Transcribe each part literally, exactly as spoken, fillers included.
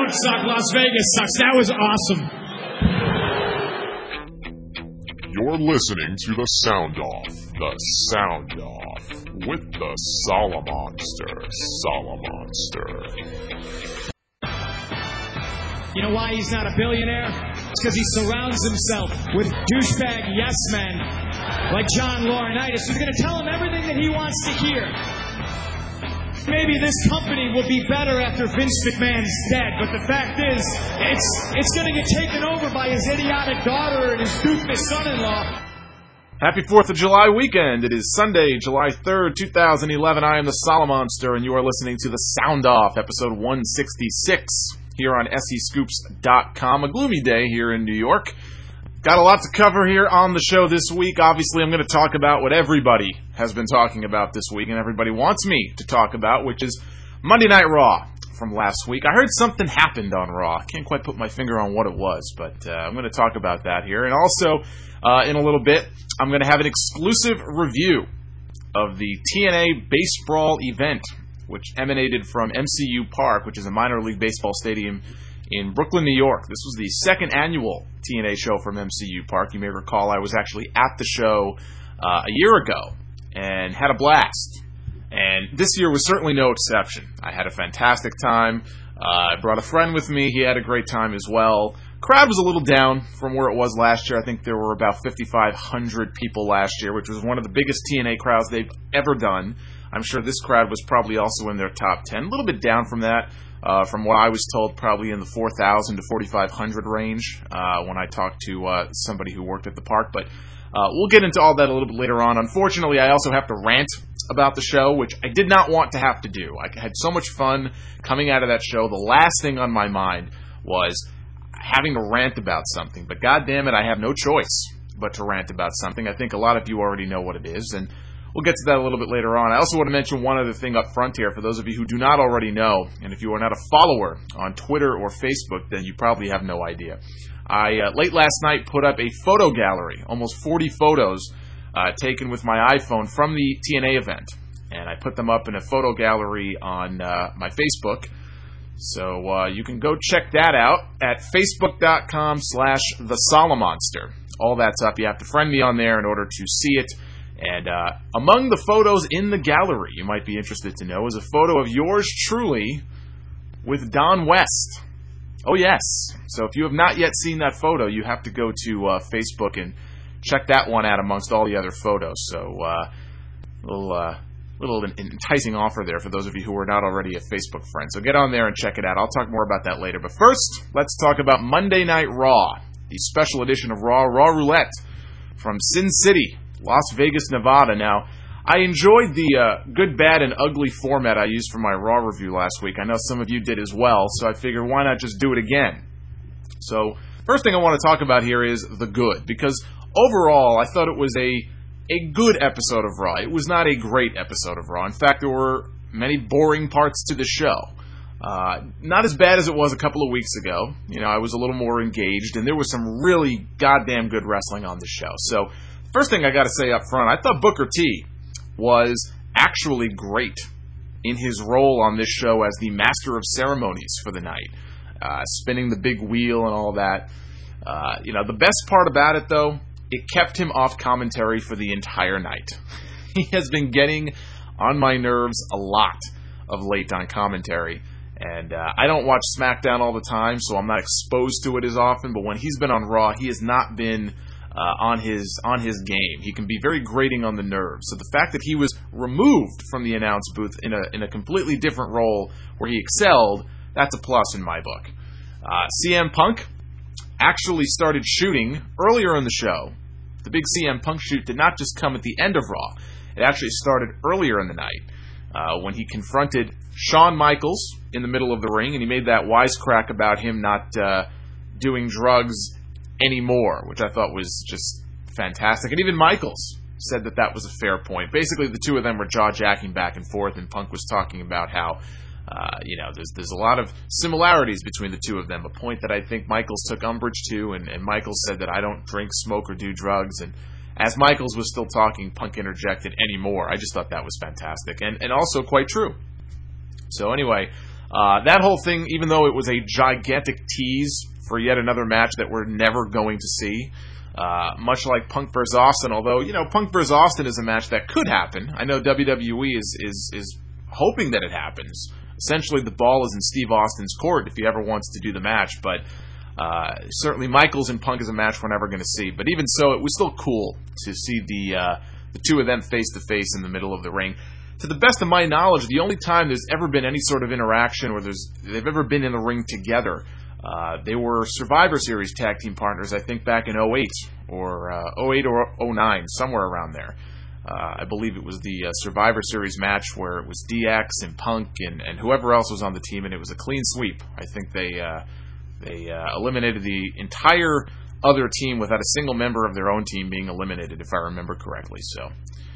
don't suck. Las Vegas sucks. That was awesome. You're listening to The Sound Off. The Sound Off. With the Solomonster. Solomonster. You know why he's not a billionaire? It's because he surrounds himself with douchebag yes men like John Laurinaitis, who's going to tell him everything that he wants to hear. Maybe this company will be better after Vince McMahon's dead, but the fact is, it's it's going to get taken over by his idiotic daughter and his doofus son-in-law. Happy fourth of July weekend. It is Sunday, July third, twenty eleven. I am the Solomonster, and you are listening to The Sound Off, episode one sixty-six, here on S E Scoops dot com. A gloomy day here in New York. Got a lot to cover here on the show this week. Obviously, I'm going to talk about what everybody has been talking about this week, and everybody wants me to talk about, which is Monday Night Raw from last week. I heard something happened on Raw. I can't quite put my finger on what it was, but uh, I'm going to talk about that here. And also, uh, in a little bit, I'm going to have an exclusive review of the T N A Base Brawl event, which emanated from M C U Park, which is a minor league baseball stadium in Brooklyn, New York. This was the second annual T N A show from M C U Park. You may recall I was actually at the show uh, a year ago and had a blast. And this year was certainly no exception. I had a fantastic time. Uh, I brought a friend with me. He had a great time as well. Crowd was a little down from where it was last year. I think there were about fifty-five hundred people last year, which was one of the biggest T N A crowds they've ever done. I'm sure this crowd was probably also in their top ten. A little bit down from that. Uh, from what I was told, probably in the four thousand to forty-five hundred range uh, when I talked to uh, somebody who worked at the park. But uh, we'll get into all that a little bit later on. Unfortunately, I also have to rant about the show, which I did not want to have to do. I had so much fun coming out of that show. The last thing on my mind was having to rant about something. But God damn it, I have no choice but to rant about something. I think a lot of you already know what it is, and we'll get to that a little bit later on. I also want to mention one other thing up front here for those of you who do not already know, and if you are not a follower on Twitter or Facebook, then you probably have no idea. I, uh, late last night, put up a photo gallery, almost forty photos uh, taken with my iPhone from the T N A event, and I put them up in a photo gallery on uh, my Facebook. So uh, you can go check that out at facebook.com slash the Solomonster. All that's up. You have to friend me on there in order to see it. And uh, among the photos in the gallery, you might be interested to know, is a photo of yours truly with Don West. Oh, yes. So if you have not yet seen that photo, you have to go to uh, Facebook and check that one out amongst all the other photos. So uh, a little, uh, little enticing offer there for those of you who are not already a Facebook friend. So get on there and check it out. I'll talk more about that later. But first, let's talk about Monday Night Raw, the special edition of Raw, Raw Roulette from Sin City, Las Vegas, Nevada. Now, I enjoyed the uh, good, bad, and ugly format I used for my Raw review last week. I know some of you did as well, so I figured why not just do it again? So, first thing I want to talk about here is the good, because overall, I thought it was a, a good episode of Raw. It was not a great episode of Raw. In fact, there were many boring parts to the show. Uh, not as bad as it was a couple of weeks ago. You know, I was a little more engaged, and there was some really goddamn good wrestling on the show. So, first thing I got to say up front, I thought Booker T was actually great in his role on this show as the master of ceremonies for the night, uh, spinning the big wheel and all that. Uh, you know, the best part about it, though, it kept him off commentary for the entire night. He has been getting on my nerves a lot of late on commentary. And uh, I don't watch SmackDown all the time, so I'm not exposed to it as often. But when he's been on Raw, he has not been Uh, on his on his game. He can be very grating on the nerves. So the fact that he was removed from the announce booth in a in a completely different role where he excelled, that's a plus in my book. Uh, C M Punk actually started shooting earlier in the show. The big C M Punk shoot did not just come at the end of Raw. It actually started earlier in the night uh, when he confronted Shawn Michaels in the middle of the ring, and he made that wisecrack about him not uh, doing drugs anymore, which I thought was just fantastic. And even Michaels said that that was a fair point. Basically, the two of them were jaw-jacking back and forth, and Punk was talking about how, uh, you know, there's there's a lot of similarities between the two of them, a point that I think Michaels took umbrage to, and, and Michaels said that I don't drink, smoke, or do drugs, and as Michaels was still talking, Punk interjected anymore. I just thought that was fantastic, and, and also quite true. So anyway, Uh, that whole thing, even though it was a gigantic tease for yet another match that we're never going to see, uh, much like Punk versus Austin, although, you know, Punk versus Austin is a match that could happen. I know W W E is, is, is hoping that it happens. Essentially, the ball is in Steve Austin's court if he ever wants to do the match, but uh, certainly Michaels and Punk is a match we're never going to see. But even so, it was still cool to see the uh, the two of them face-to-face in the middle of the ring. To the best of my knowledge, the only time there's ever been any sort of interaction or there's they've ever been in the ring together, uh, they were Survivor Series tag team partners, I think, back in oh eight or uh, oh eight or oh nine, somewhere around there. Uh, I believe it was the uh, Survivor Series match where it was D X and Punk and, and whoever else was on the team, and it was a clean sweep. I think they uh, they uh, eliminated the entire other team without a single member of their own team being eliminated, if I remember correctly. So,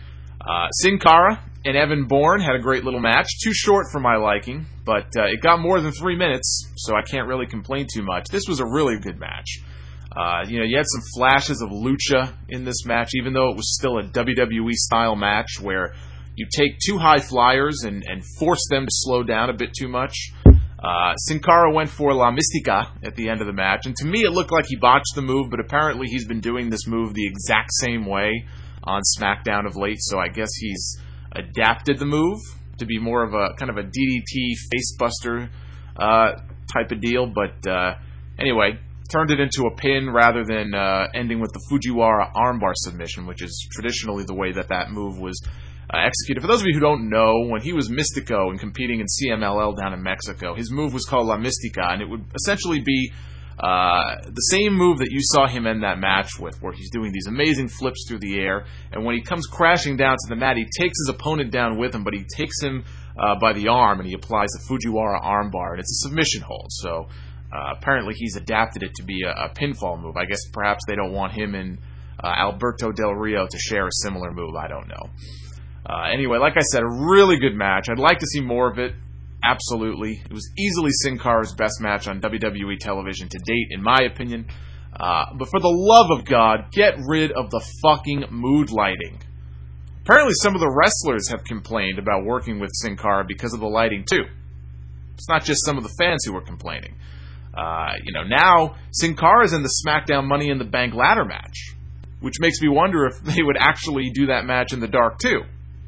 uh, Sin Cara and Evan Bourne had a great little match. Too short for my liking, but uh, it got more than three minutes, so I can't really complain too much. This was a really good match. Uh, you know, you had some flashes of lucha in this match, even though it was still a W W E-style match where you take two high flyers and, and force them to slow down a bit too much. Uh, Sin Cara went for La Mystica at the end of the match, and to me it looked like he botched the move, but apparently he's been doing this move the exact same way on SmackDown of late, so I guess he's adapted the move to be more of a kind of a D D T facebuster uh, type of deal, but uh, anyway, turned it into a pin rather than uh, ending with the Fujiwara armbar submission, which is traditionally the way that that move was uh, executed. For those of you who don't know, when he was Mystico and competing in C M L L down in Mexico, his move was called La Mystica, and it would essentially be uh, the same move that you saw him end that match with, where he's doing these amazing flips through the air, and when he comes crashing down to the mat, he takes his opponent down with him, but he takes him uh, by the arm, and he applies the Fujiwara armbar, and it's a submission hold, so Uh, apparently he's adapted it to be a, a pinfall move. I guess perhaps they don't want him and uh, Alberto Del Rio to share a similar move. I don't know. Uh, anyway, like I said, a really good match. I'd like to see more of it. Absolutely. It was easily Sin Cara's best match on W W E television to date, in my opinion. Uh, but for the love of God, get rid of the fucking mood lighting. Apparently some of the wrestlers have complained about working with Sin Cara because of the lighting, too. It's not just some of the fans who were complaining. Uh, you know, now Sin Cara's in the SmackDown Money in the Bank ladder match, which makes me wonder if they would actually do that match in the dark too.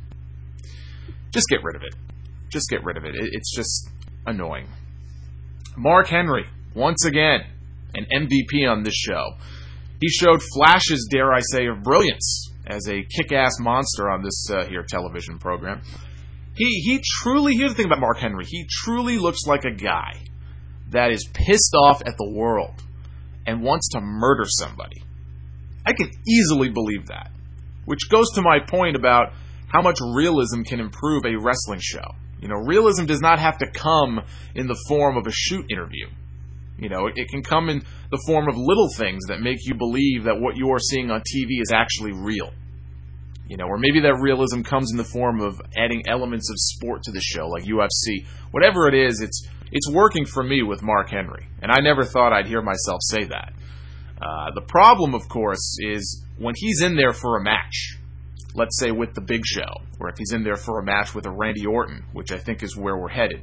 Just get rid of it. Just get rid of it. It's just annoying. Mark Henry, once again, an M V P on this show. He showed flashes, dare I say, of brilliance as a kick-ass monster on this uh, here television program. He he truly, here's the thing about Mark Henry, he truly looks like a guy that is pissed off at the world and wants to murder somebody. I can easily believe that. Which goes to my point about how much realism can improve a wrestling show. You know, realism does not have to come in the form of a shoot interview. You know, it, it can come in the form of little things that make you believe that what you are seeing on T V is actually real. You know, or maybe that realism comes in the form of adding elements of sport to the show, like U F C. Whatever it is, it's it's working for me with Mark Henry, and I never thought I'd hear myself say that. Uh, the problem, of course, is when he's in there for a match, let's say with the Big Show, or if he's in there for a match with a Randy Orton, which I think is where we're headed,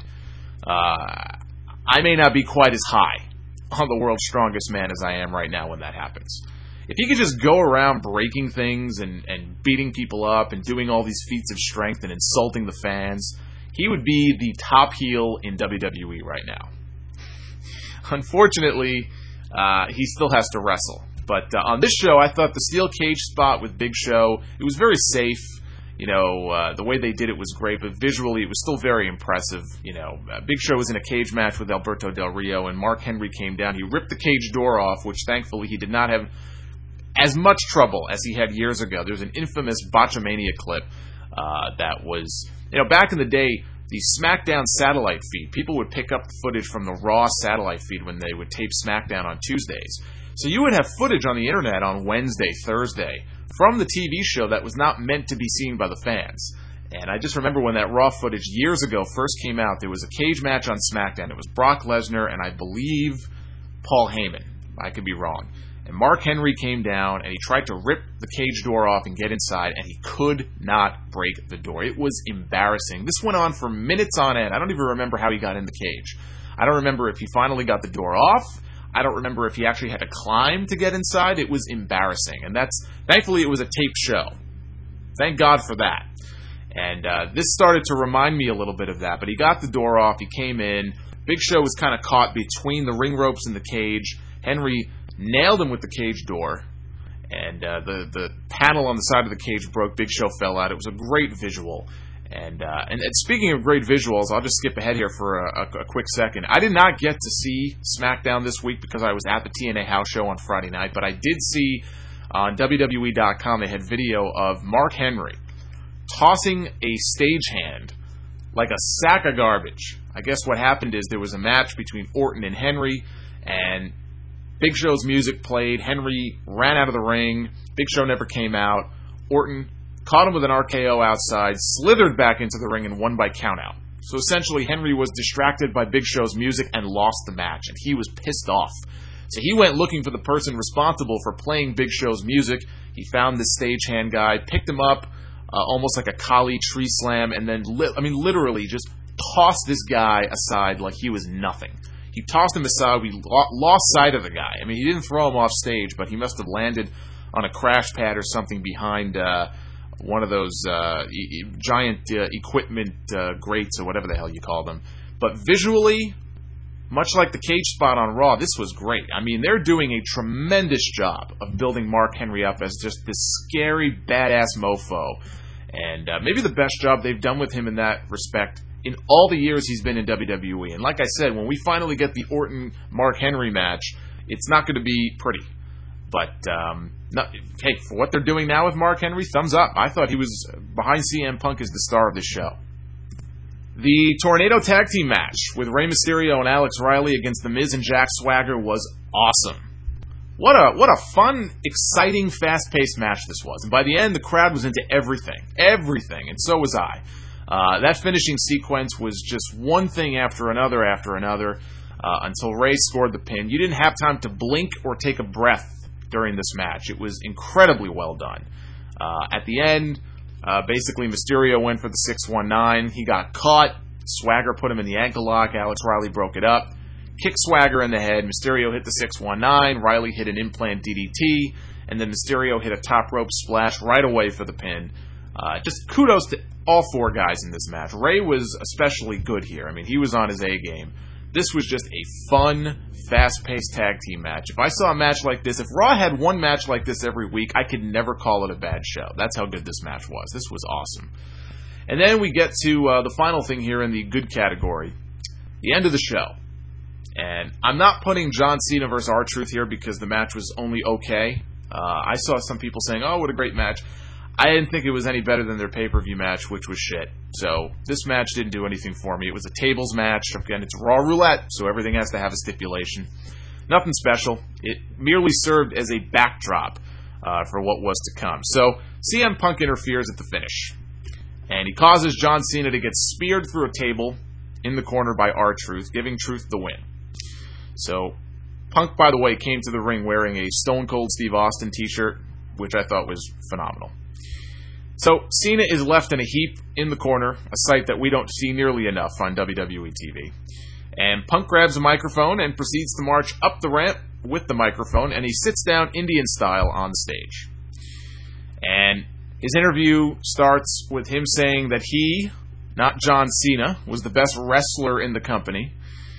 uh, I may not be quite as high on the World's Strongest Man as I am right now when that happens. If he could just go around breaking things and, and beating people up and doing all these feats of strength and insulting the fans, he would be the top heel in W W E right now. Unfortunately, uh, he still has to wrestle. But uh, on this show, I thought the steel cage spot with Big Show, it was very safe. You know, uh, the way they did it was great, but visually it was still very impressive. You know, uh, Big Show was in a cage match with Alberto Del Rio, and Mark Henry came down. He ripped the cage door off, which thankfully he did not have as much trouble as he had years ago. There's an infamous Botchamania clip uh, that was, you know, back in the day, the SmackDown satellite feed, people would pick up the footage from the Raw satellite feed when they would tape SmackDown on Tuesdays. So you would have footage on the internet on Wednesday, Thursday, from the T V show that was not meant to be seen by the fans. And I just remember when that Raw footage years ago first came out, there was a cage match on SmackDown. It was Brock Lesnar and I believe Paul Heyman. I could be wrong. And Mark Henry came down, and he tried to rip the cage door off and get inside, and he could not break the door. It was embarrassing. This went on for minutes on end. I don't even remember how he got in the cage. I don't remember if he finally got the door off. I don't remember if he actually had to climb to get inside. It was embarrassing. And that's, thankfully, it was a taped show. Thank God for that. And uh, this started to remind me a little bit of that. But he got the door off. He came in. Big Show was kind of caught between the ring ropes and the cage. Henry nailed him with the cage door. And uh, the, the panel on the side of the cage broke. Big Show fell out. It was a great visual. And, uh, and and speaking of great visuals, I'll just skip ahead here for a, a, a quick second. I did not get to see SmackDown this week because I was at the T N A House Show on Friday night, but I did see on W W E dot com they had video of Mark Henry tossing a stagehand like a sack of garbage. I guess what happened is there was a match between Orton and Henry, and Big Show's music played. Henry ran out of the ring. Big Show never came out. Orton caught him with an R K O outside, slithered back into the ring, and won by countout. So essentially, Henry was distracted by Big Show's music and lost the match, and he was pissed off. So he went looking for the person responsible for playing Big Show's music. He found this stagehand guy, picked him up, uh, almost like a Kali tree slam, and then, li- I mean, literally just tossed this guy aside like he was nothing. He tossed him aside. We lo- lost sight of the guy. I mean, he didn't throw him off stage, but he must have landed on a crash pad or something behind uh, one of those uh, e- giant uh, equipment uh, grates or whatever the hell you call them. But visually, much like the cage spot on Raw, this was great. I mean, they're doing a tremendous job of building Mark Henry up as just this scary, badass mofo. And uh, maybe the best job they've done with him in that respect in all the years he's been in W W E. And like I said, when we finally get the Orton-Mark Henry match, it's not going to be pretty. But, um, not, hey, for what they're doing now with Mark Henry, thumbs up. I thought he was behind C M Punk as the star of this show. The Tornado Tag Team match with Rey Mysterio and Alex Riley against The Miz and Jack Swagger was awesome. What a what a fun, exciting, fast-paced match this was. And by the end, the crowd was into everything. Everything. And so was I. Uh, that finishing sequence was just one thing after another after another uh, until Rey scored the pin. You didn't have time to blink or take a breath during this match. It was incredibly well done. Uh, at the end, uh, basically Mysterio went for the six one nine. He got caught. Swagger put him in the ankle lock. Alex Riley broke it up. Kicked Swagger in the head. Mysterio hit the six one nine. Riley hit an implant D D T. And then Mysterio hit a top rope splash right away for the pin. Uh, just kudos to all four guys in this match. Rey was especially good here. I mean, he was on his A game. This was just a fun, fast-paced tag team match. If I saw a match like this, if Raw had one match like this every week, I could never call it a bad show. That's how good this match was. This was awesome. And then we get to uh, the final thing here in the good category, the end of the show. And I'm not putting John Cena versus R-Truth here because the match was only okay. Uh, I saw some people saying, oh, what a great match. I didn't think it was any better than their pay-per-view match, which was shit. So this match didn't do anything for me. It was a tables match. Again, it's Raw Roulette, so everything has to have a stipulation. Nothing special. It merely served as a backdrop uh, for what was to come. So C M Punk interferes at the finish. And he causes John Cena to get speared through a table in the corner by R-Truth, giving Truth the win. So Punk, by the way, came to the ring wearing a Stone Cold Steve Austin t-shirt, which I thought was phenomenal. So, Cena is left in a heap in the corner, a sight that we don't see nearly enough on W W E T V. And Punk grabs a microphone and proceeds to march up the ramp with the microphone, and he sits down Indian style on the stage. And his interview starts with him saying that he, not John Cena, was the best wrestler in the company.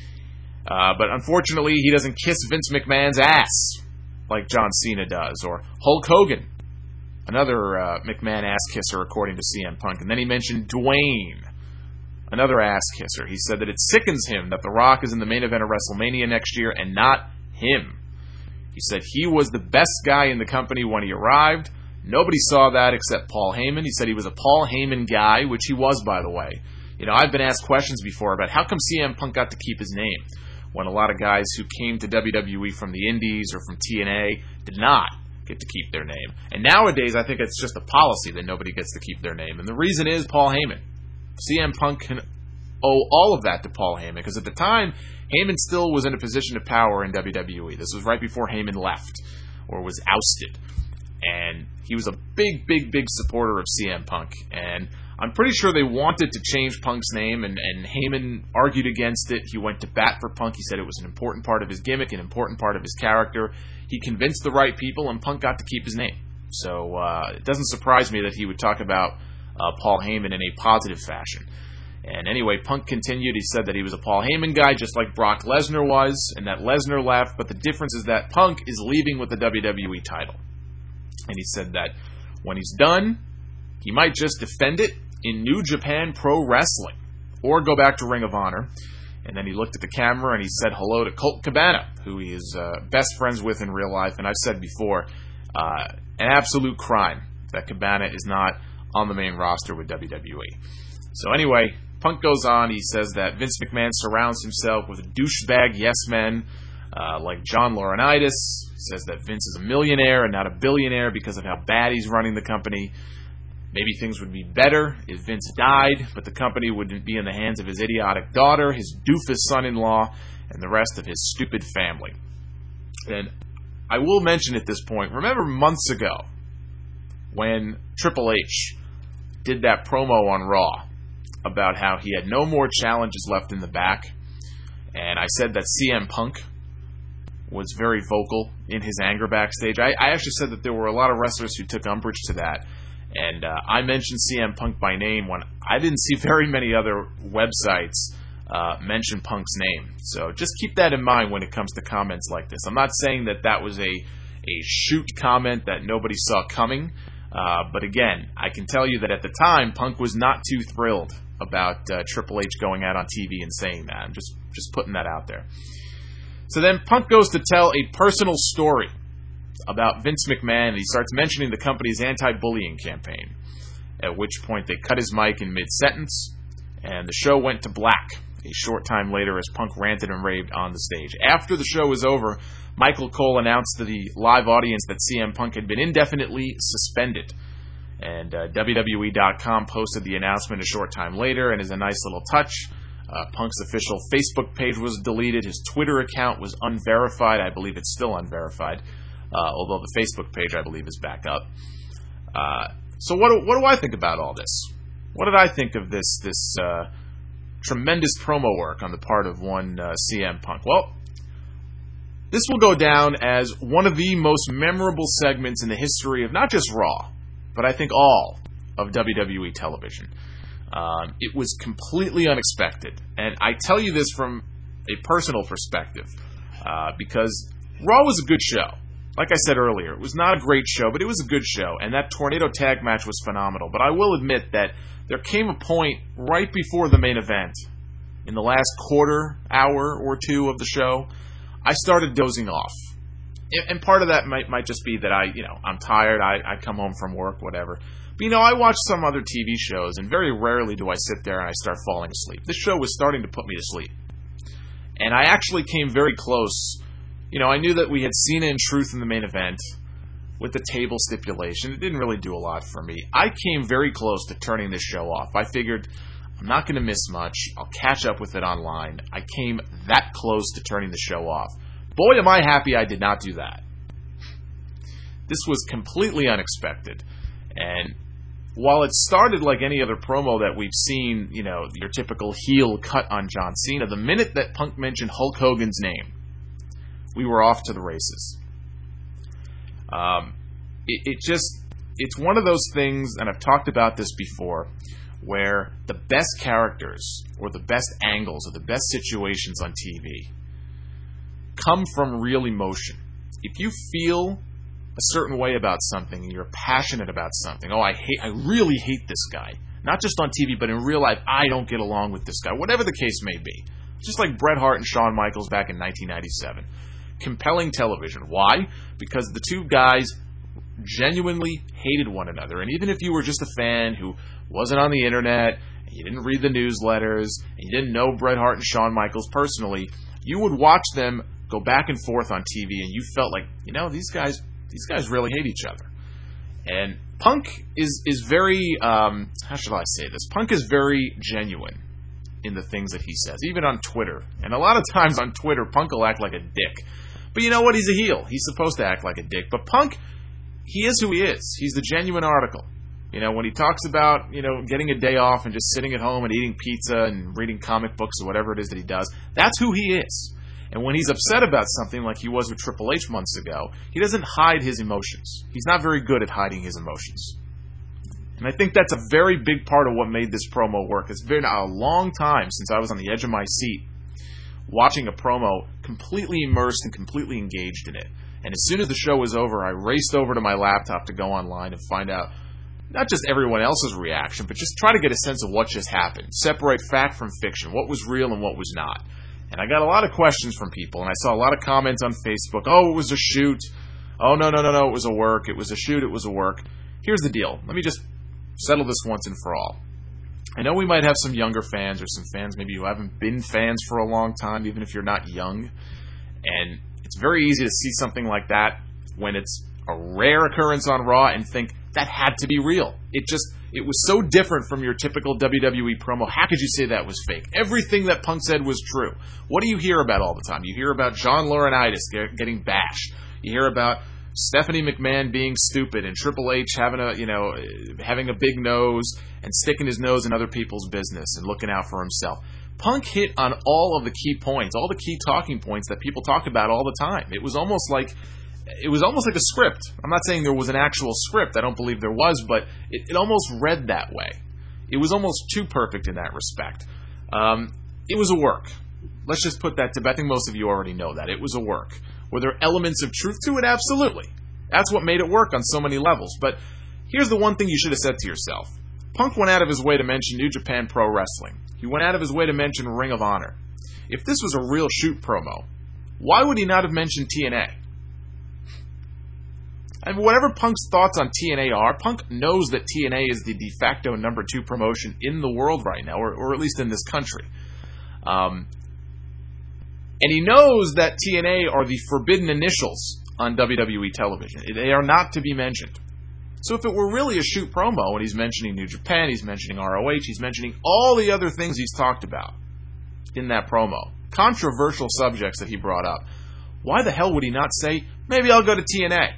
Uh, but unfortunately, he doesn't kiss Vince McMahon's ass like John Cena does, or Hulk Hogan. Another uh, McMahon ass-kisser, according to C M Punk. And then he mentioned Dwayne, another ass-kisser. He said that it sickens him that The Rock is in the main event of WrestleMania next year and not him. He said he was the best guy in the company when he arrived. Nobody saw that except Paul Heyman. He said he was a Paul Heyman guy, which he was, by the way. You know, I've been asked questions before about how come C M Punk got to keep his name when a lot of guys who came to W W E from the Indies or from T N A did not get to keep their name. And nowadays, I think it's just a policy that nobody gets to keep their name. And the reason is Paul Heyman. C M Punk can owe all of that to Paul Heyman, because at the time, Heyman still was in a position of power in W W E. This was right before Heyman left. or was ousted. And he was a big, big, big supporter of C M Punk. And I'm pretty sure they wanted to change Punk's name, and, and Heyman argued against it. He went to bat for Punk. He said it was an important part of his gimmick, an important part of his character. He convinced the right people, and Punk got to keep his name. So uh, it doesn't surprise me that he would talk about uh, Paul Heyman in a positive fashion. And anyway, Punk continued. He said that he was a Paul Heyman guy, just like Brock Lesnar was, and that Lesnar left. But the difference is that Punk is leaving with the W W E title. And he said that when he's done, he might just defend it in New Japan Pro Wrestling or go back to Ring of Honor. And then he looked at the camera and he said hello to Colt Cabana, who he is uh, best friends with in real life. And I've said before, uh, an absolute crime that Cabana is not on the main roster with W W E. So anyway, Punk goes on. He says that Vince McMahon surrounds himself with douchebag yes men uh, like John Laurinaitis. He says that Vince is a millionaire and not a billionaire because of how bad he's running the company. Maybe things would be better if Vince died, but the company wouldn't be in the hands of his idiotic daughter, his doofus son-in-law, and the rest of his stupid family. And I will mention at this point, remember months ago when Triple H did that promo on Raw about how he had no more challenges left in the back, and I said that C M Punk was very vocal in his anger backstage. I, I actually said that there were a lot of wrestlers who took umbrage to that. And uh, I mentioned C M Punk by name when I didn't see very many other websites uh, mention Punk's name. So just keep that in mind when it comes to comments like this. I'm not saying that that was a, a shoot comment that nobody saw coming. Uh, but again, I can tell you that at the time, Punk was not too thrilled about uh, Triple H going out on T V and saying that. I'm just, just putting that out there. So then Punk goes to tell a personal story about Vince McMahon, and he starts mentioning the company's anti-bullying campaign, at which point they cut his mic in mid-sentence, and the show went to black a short time later as Punk ranted and raved on the stage. After the show was over, Michael Cole announced to the live audience that C M Punk had been indefinitely suspended, and uh, W W E dot com posted the announcement a short time later, and as a nice little touch, uh, Punk's official Facebook page was deleted, his Twitter account was unverified, I believe it's still unverified, Uh, although the Facebook page, I believe, is back up. Uh, so what do, what do I think about all this? What did I think of this this uh, tremendous promo work on the part of one uh, C M Punk? Well, this will go down as one of the most memorable segments in the history of not just Raw, but I think all of W W E television. Um, it was completely unexpected. And I tell you this from a personal perspective, uh, because Raw was a good show. Like I said earlier, it was not a great show, but it was a good show, and that Tornado Tag match was phenomenal. But I will admit that there came a point right before the main event, in the last quarter, hour or two of the show, I started dozing off. And part of that might might just be that I, you know, I'm tired, I, I come home from work, whatever. But, you know, I watch some other T V shows, and very rarely do I sit there and I start falling asleep. This show was starting to put me to sleep. And I actually came very close. You know, I knew that we had Cena and Truth in the main event with the table stipulation. It didn't really do a lot for me. I came very close to turning this show off. I figured I'm not going to miss much. I'll catch up with it online. I came that close to turning the show off. Boy, am I happy I did not do that. This was completely unexpected. And while it started like any other promo that we've seen, you know, your typical heel cut on John Cena, the minute that Punk mentioned Hulk Hogan's name, we were off to the races. Um, it, it just, it's one of those things, and I've talked about this before, where the best characters or the best angles or the best situations on T V come from real emotion. If you feel a certain way about something and you're passionate about something, oh, I hate, I really hate this guy, not just on T V, but in real life, I don't get along with this guy, whatever the case may be. Just like Bret Hart and Shawn Michaels back in nineteen ninety-seven. Compelling television. Why? Because the two guys genuinely hated one another. And even if you were just a fan who wasn't on the internet, and you didn't read the newsletters, and you didn't know Bret Hart and Shawn Michaels personally, you would watch them go back and forth on T V, and you felt like, you know, these guys, these guys really hate each other. And Punk is is very, um, how should I say this? Punk is very genuine in the things that he says, even on Twitter. And a lot of times on Twitter, Punk will act like a dick. But you know what? He's a heel. He's supposed to act like a dick. But Punk, he is who he is. He's the genuine article. You know, when he talks about, you know, getting a day off and just sitting at home and eating pizza and reading comic books or whatever it is that he does, that's who he is. And when he's upset about something like he was with Triple H months ago, he doesn't hide his emotions. He's not very good at hiding his emotions. And I think that's a very big part of what made this promo work. It's been a long time since I was on the edge of my seat watching a promo completely immersed and completely engaged in it. And as soon as the show was over, I raced over to my laptop to go online and find out not just everyone else's reaction, but just try to get a sense of what just happened. Separate fact from fiction, what was real and what was not. And I got a lot of questions from people, and I saw a lot of comments on Facebook. Oh, it was a shoot. Oh, no, no, no, no, it was a work. It was a shoot, it was a work. Here's the deal. Let me just settle this once and for all. I know we might have some younger fans or some fans maybe who haven't been fans for a long time, even if you're not young. And it's very easy to see something like that when it's a rare occurrence on Raw and think that had to be real. It just, it was so different from your typical W W E promo. How could you say that was fake? Everything that Punk said was true. What do you hear about all the time? You hear about John Laurinaitis getting bashed. You hear about Stephanie McMahon being stupid and Triple H having a, you know, having a big nose and sticking his nose in other people's business and looking out for himself. Punk hit on all of the key points, all the key talking points that people talk about all the time. It was almost like It was almost like a script. I'm not saying there was an actual script. I don't believe there was, but it, it almost read that way. It was almost too perfect in that respect. Um, it was a work. Let's just put that to bed. I think most of you already know that. It was a work. Were there elements of truth to it? Absolutely. That's what made it work on so many levels. But here's the one thing you should have said to yourself. Punk went out of his way to mention New Japan Pro Wrestling. He went out of his way to mention Ring of Honor. If this was a real shoot promo, why would he not have mentioned T N A? And whatever Punk's thoughts on T N A are, Punk knows that T N A is the de facto number two promotion in the world right now, or, or at least in this country. Um, and he knows that T N A are the forbidden initials on W W E television. They are not to be mentioned. So if it were really a shoot promo, and he's mentioning New Japan, he's mentioning R O H, he's mentioning all the other things he's talked about in that promo, controversial subjects that he brought up, why the hell would he not say, maybe I'll go to T N A?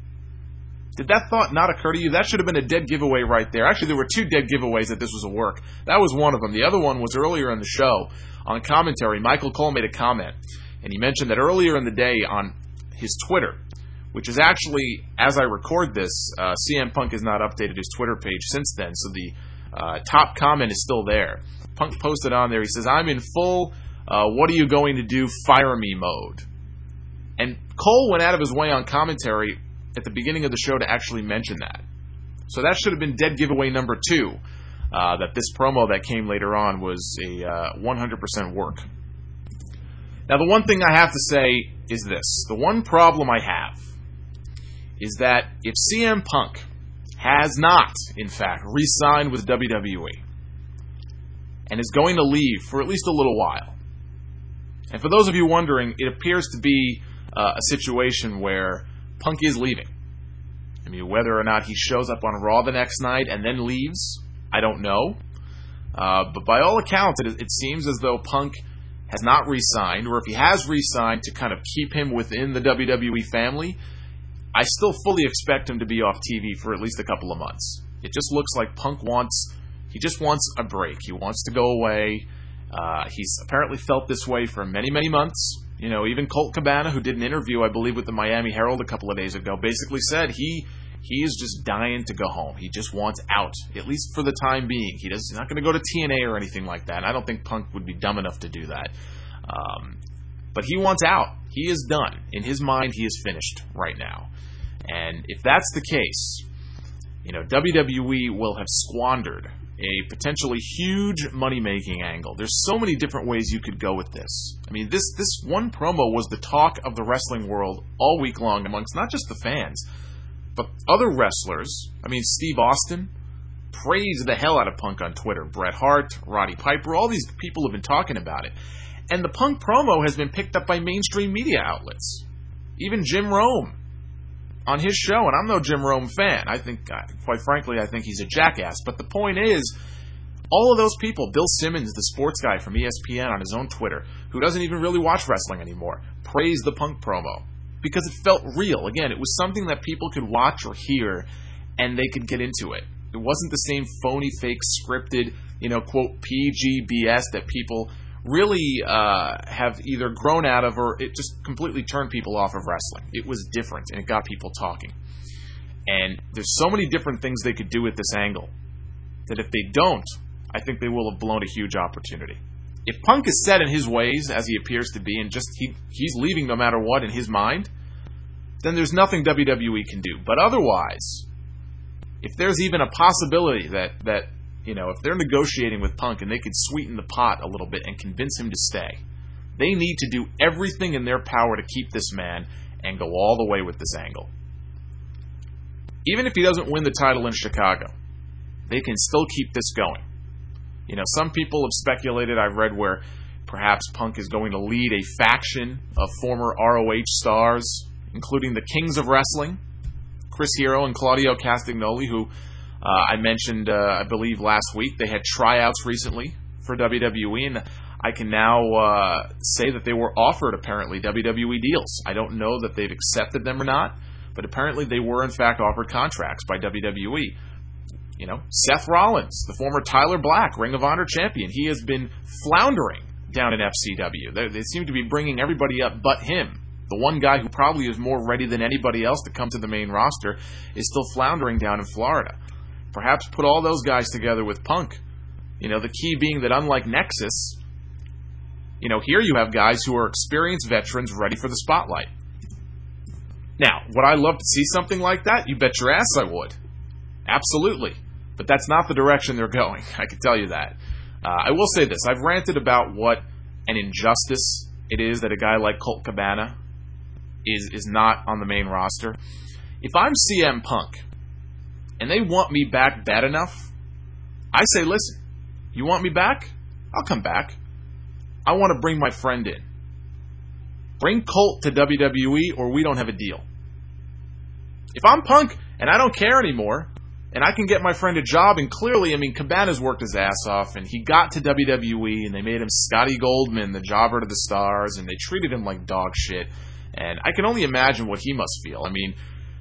Did that thought not occur to you? That should have been a dead giveaway right there. Actually, there were two dead giveaways that this was a work. That was one of them. The other one was earlier in the show on commentary. Michael Cole made a comment, and he mentioned that earlier in the day on his Twitter, which is actually, as I record this, uh, C M Punk has not updated his Twitter page since then, so the uh, top comment is still there. Punk posted on there, he says, I'm in full, uh, what are you going to do, fire me mode. And Cole went out of his way on commentary at the beginning of the show to actually mention that. So that should have been dead giveaway number two, uh, that this promo that came later on was a uh, one hundred percent work. Now, the one thing I have to say is this. The one problem I have is that if C M Punk has not, in fact, re-signed with W W E and is going to leave for at least a little while, and for those of you wondering, it appears to be uh, a situation where Punk is leaving. I mean, whether or not he shows up on Raw the next night and then leaves, I don't know. Uh, but by all accounts, it, it seems as though Punk has not re-signed, or if he has re-signed to kind of keep him within the W W E family, I still fully expect him to be off T V for at least a couple of months. It just looks like Punk wants, he just wants a break. He wants to go away. Uh, he's apparently felt this way for many, many months. You know, even Colt Cabana, who did an interview, I believe, with the Miami Herald a couple of days ago, basically said he he is just dying to go home. He just wants out, at least for the time being. He does, he's not going to go to T N A or anything like that, and I don't think Punk would be dumb enough to do that. Um, but he wants out. He is done. In his mind, he is finished right now. And if that's the case, you know, W W E will have squandered a potentially huge money-making angle. There's so many different ways you could go with this. I mean, this this one promo was the talk of the wrestling world all week long amongst not just the fans, but other wrestlers. I mean, Steve Austin praised the hell out of Punk on Twitter. Bret Hart, Roddy Piper, all these people have been talking about it. And the Punk promo has been picked up by mainstream media outlets. Even Jim Rome on his show, and I'm no Jim Rome fan. I think, quite frankly, I think he's a jackass. But the point is, All of those people, Bill Simmons, the sports guy from E S P N on his own Twitter, who doesn't even really watch wrestling anymore, praised the Punk promo because it felt real. Again, it was something that people could watch or hear and they could get into it. It wasn't the same phony, fake, scripted, you know, quote, P G B S that people really uh, have either grown out of, or it just completely turned people off of wrestling. It was different, and it got people talking. And there's so many different things they could do with this angle that if they don't, I think they will have blown a huge opportunity. If Punk is set in his ways, as he appears to be, and just he, he's leaving no matter what in his mind, then there's nothing W W E can do. But otherwise, if there's even a possibility that, that you know, if they're negotiating with Punk and they could sweeten the pot a little bit and convince him to stay, they need to do everything in their power to keep this man and go all the way with this angle. Even if he doesn't win the title in Chicago, they can still keep this going. You know, some people have speculated, I've read, where perhaps Punk is going to lead a faction of former R O H stars, including the Kings of Wrestling, Chris Hero and Claudio Castagnoli, who uh, I mentioned, uh, I believe, last week. They had tryouts recently for W W E, and I can now uh, say that they were offered, apparently, W W E deals. I don't know that they've accepted them or not, but apparently they were, in fact, offered contracts by W W E. You know, Seth Rollins, the former Tyler Black, Ring of Honor champion, he has been floundering down in F C W. They, they seem to be bringing everybody up but him. The one guy who probably is more ready than anybody else to come to the main roster is still floundering down in Florida. Perhaps put all those guys together with Punk. You know, the key being that unlike Nexus, you know, here you have guys who are experienced veterans ready for the spotlight. Now, would I love to see something like that? You bet your ass I would. Absolutely. But that's not the direction they're going. I can tell you that. Uh, I will say this. I've ranted about what an injustice it is that a guy like Colt Cabana is, is not on the main roster. If I'm C M Punk and they want me back bad enough, I say, listen, you want me back? I'll come back. I want to bring my friend in. Bring Colt to W W E or we don't have a deal. If I'm Punk and I don't care anymore, and I can get my friend a job, and clearly, I mean, Cabana's worked his ass off, and he got to W W E, and they made him Scotty Goldman, the jobber to the stars, and they treated him like dog shit, and I can only imagine what he must feel. I mean,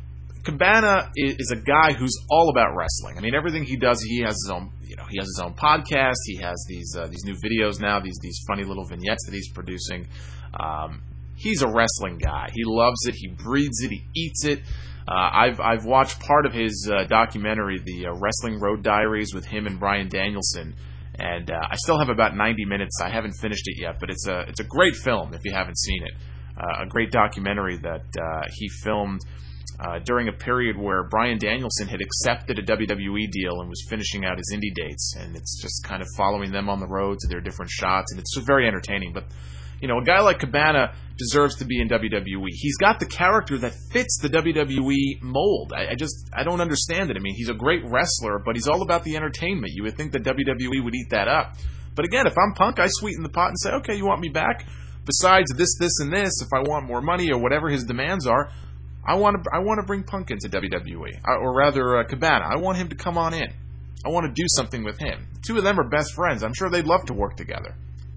Cabana is a guy who's all about wrestling. I mean, everything he does, he has his own, you know, he has his own podcast, he has these uh, these new videos now, these these funny little vignettes that he's producing. Um, he's a wrestling guy. He loves it, he breathes it, he eats it. Uh, I've I've watched part of his uh, documentary, the uh, Wrestling Road Diaries, with him and Bryan Danielson, and uh, I still have about ninety minutes. I haven't finished it yet, but it's a it's a great film if you haven't seen it. Uh, a great documentary that uh, he filmed uh, during a period where Bryan Danielson had accepted a W W E deal and was finishing out his indie dates, and it's just kind of following them on the road to their different shots, and it's just very entertaining. But you know, a guy like Cabana deserves to be in W W E. He's got the character that fits the W W E mold. I, I just, I don't understand it. I mean, he's a great wrestler, but he's all about the entertainment. You would think that W W E would eat that up. But again, if I'm Punk, I sweeten the pot and say, okay, you want me back? Besides this, this, and this, if I want more money or whatever his demands are, I want to, I want to bring Punk into W W E. Or rather, uh, Cabana. I want him to come on in. I want to do something with him. The two of them are best friends. I'm sure they'd love to work together.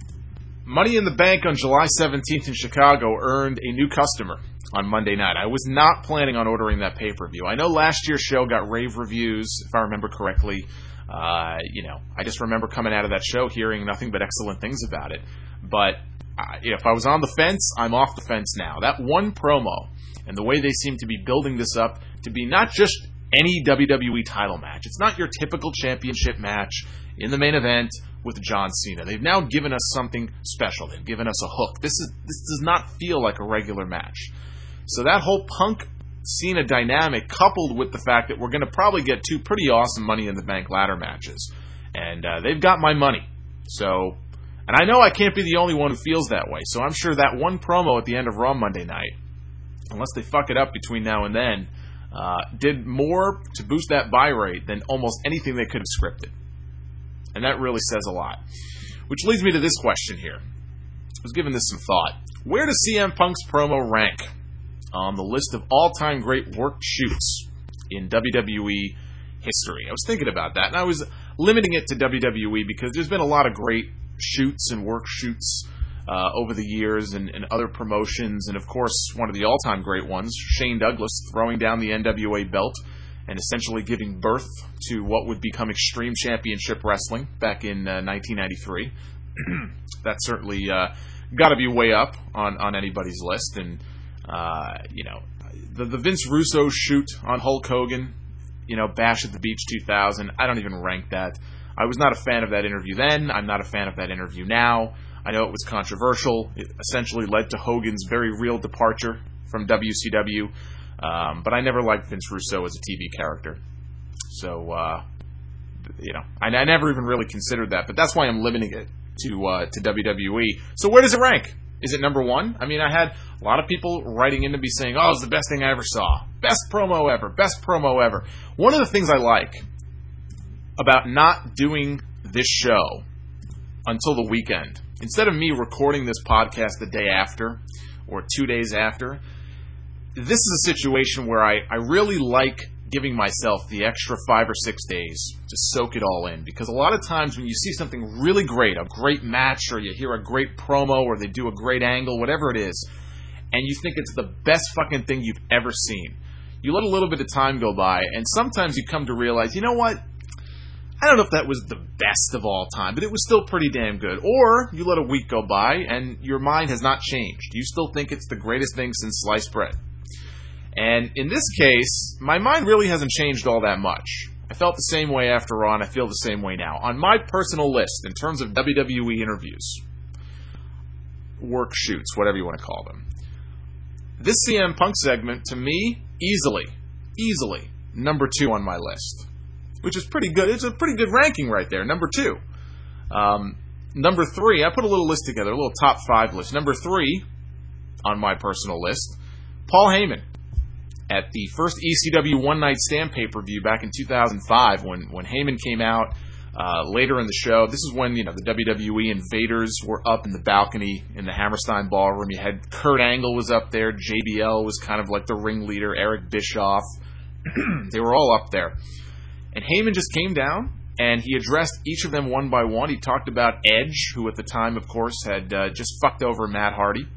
Money in the Bank on July seventeenth in Chicago earned a new customer on Monday night. I was not planning on ordering that pay-per-view. I know last year's show got rave reviews, if I remember correctly. Uh, you know, I just remember coming out of that show hearing nothing but excellent things about it. But uh, if I was on the fence, I'm off the fence now. That one promo and the way they seem to be building this up to be not just any W W E title match. It's not your typical championship match in the main event with John Cena. They've now given us something special. They've given us a hook. This is this does not feel like a regular match. So that whole Punk-Cena dynamic, coupled with the fact that we're going to probably get two pretty awesome Money in the Bank ladder matches. And uh, they've got my money. So, and I know I can't be the only one who feels that way. So I'm sure that one promo at the end of Raw Monday night, unless they fuck it up between now and then, uh, did more to boost that buy rate than almost anything they could have scripted. And that really says a lot. Which leads me to this question here. I was giving this some thought. Where does C M Punk's promo rank on the list of all-time great worked shoots in W W E history? I was thinking about that, and I was limiting it to W W E because there's been a lot of great shoots and work shoots uh, over the years and, and other promotions. And, of course, one of the all-time great ones, Shane Douglas throwing down the N W A belt and essentially giving birth to what would become Extreme Championship Wrestling back in uh, nineteen ninety-three. That's certainly uh, got to be way up on, on anybody's list. And, uh, you know, the, the Vince Russo shoot on Hulk Hogan, you know, Bash at the Beach two thousand, I don't even rank that. I was not a fan of that interview then. I'm not a fan of that interview now. I know it was controversial. It essentially led to Hogan's very real departure from W C W. Um, but I never liked Vince Russo as a T V character. So, uh, you know, I, I never even really considered that. But that's why I'm limiting it to uh, to W W E. So where does it rank? Is it number one? I mean, I had a lot of people writing into me saying, oh, it's the best thing I ever saw. Best promo ever. Best promo ever. One of the things I like about not doing this show until the weekend, instead of me recording this podcast the day after or two days after, this is a situation where I, I really like giving myself the extra five or six days to soak it all in. Because a lot of times when you see something really great, a great match, or you hear a great promo, or they do a great angle, whatever it is, and you think it's the best fucking thing you've ever seen, you let a little bit of time go by, and sometimes you come to realize, you know what? I don't know if that was the best of all time, but it was still pretty damn good. Or you let a week go by, and your mind has not changed. You still think it's the greatest thing since sliced bread. And in this case, my mind really hasn't changed all that much. I felt the same way after Raw, and I feel the same way now. On my personal list, in terms of W W E interviews, work shoots, whatever you want to call them, this C M Punk segment, to me, easily, easily, number two on my list. Which is pretty good. It's a pretty good ranking right there, number two. Um, number three, I put a little list together, a little top five list. Number three on my personal list, Paul Heyman. At the first E C W One Night Stand pay-per-view back in two thousand five, when, when Heyman came out uh, later in the show, this is when, you know, the W W E invaders were up in the balcony in the Hammerstein Ballroom. You had Kurt Angle was up there, J B L was kind of like the ringleader, Eric Bischoff. They were all up there. And Heyman just came down, and he addressed each of them one by one. He talked about Edge, who at the time, of course, had uh, just fucked over Matt Hardy.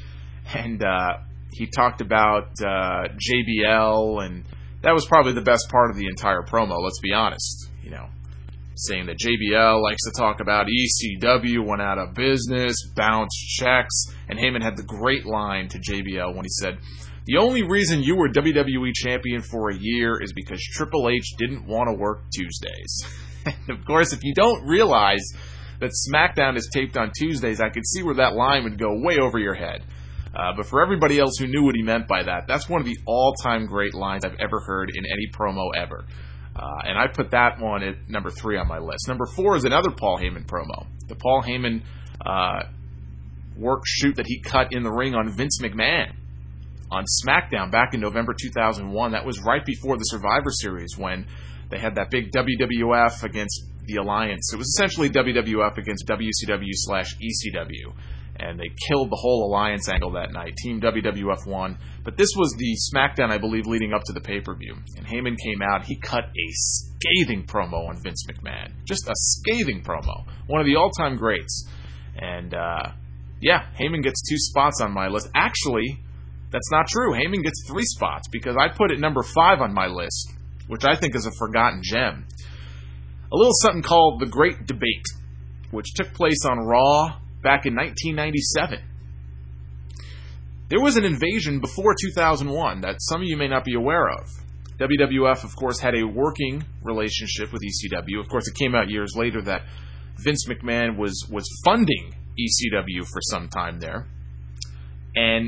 And uh, he talked about uh, J B L, and that was probably the best part of the entire promo, let's be honest. You know, saying that J B L likes to talk about E C W, went out of business, bounced checks. And Heyman had the great line to J B L when he said, "The only reason you were W W E champion for a year is because Triple H didn't want to work Tuesdays." And of course, if you don't realize that SmackDown is taped on Tuesdays, I could see where that line would go way over your head. Uh, but for everybody else who knew what he meant by that, that's one of the all-time great lines I've ever heard in any promo ever. Uh, and I put that one at number three on my list. Number four is another Paul Heyman promo. The Paul Heyman uh, work shoot that he cut in the ring on Vince McMahon on SmackDown back in November two thousand one. That was right before the Survivor Series when they had that big W W F against the Alliance. It was essentially W W F against W C W slash E C W. And they killed the whole Alliance angle that night. Team W W F won. But this was the SmackDown, I believe, leading up to the pay-per-view. And Heyman came out. He cut a scathing promo on Vince McMahon. Just a scathing promo. One of the all-time greats. And, uh, yeah, Heyman gets two spots on my list. Actually, that's not true. Heyman gets three spots because I put it number five on my list, which I think is a forgotten gem. A little something called The Great Debate, which took place on Raw back in nineteen ninety-seven. There was an invasion before two thousand one that some of you may not be aware of. W W F, of course, had a working relationship with E C W. Of course, it came out years later that Vince McMahon was, was funding E C W for some time there. And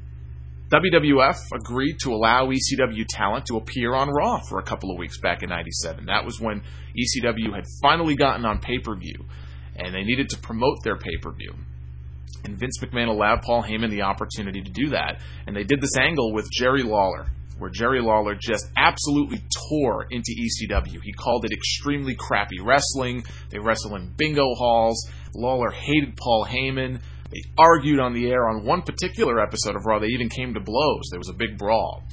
W W F agreed to allow E C W talent to appear on Raw for a couple of weeks back in ninety-seven. That was when E C W had finally gotten on pay-per-view, and they needed to promote their pay-per-view. And Vince McMahon allowed Paul Heyman the opportunity to do that. And they did this angle with Jerry Lawler, where Jerry Lawler just absolutely tore into E C W. He called it extremely crappy wrestling. They wrestle in bingo halls. Lawler hated Paul Heyman. They argued on the air on one particular episode of Raw. They even came to blows. There was a big brawl.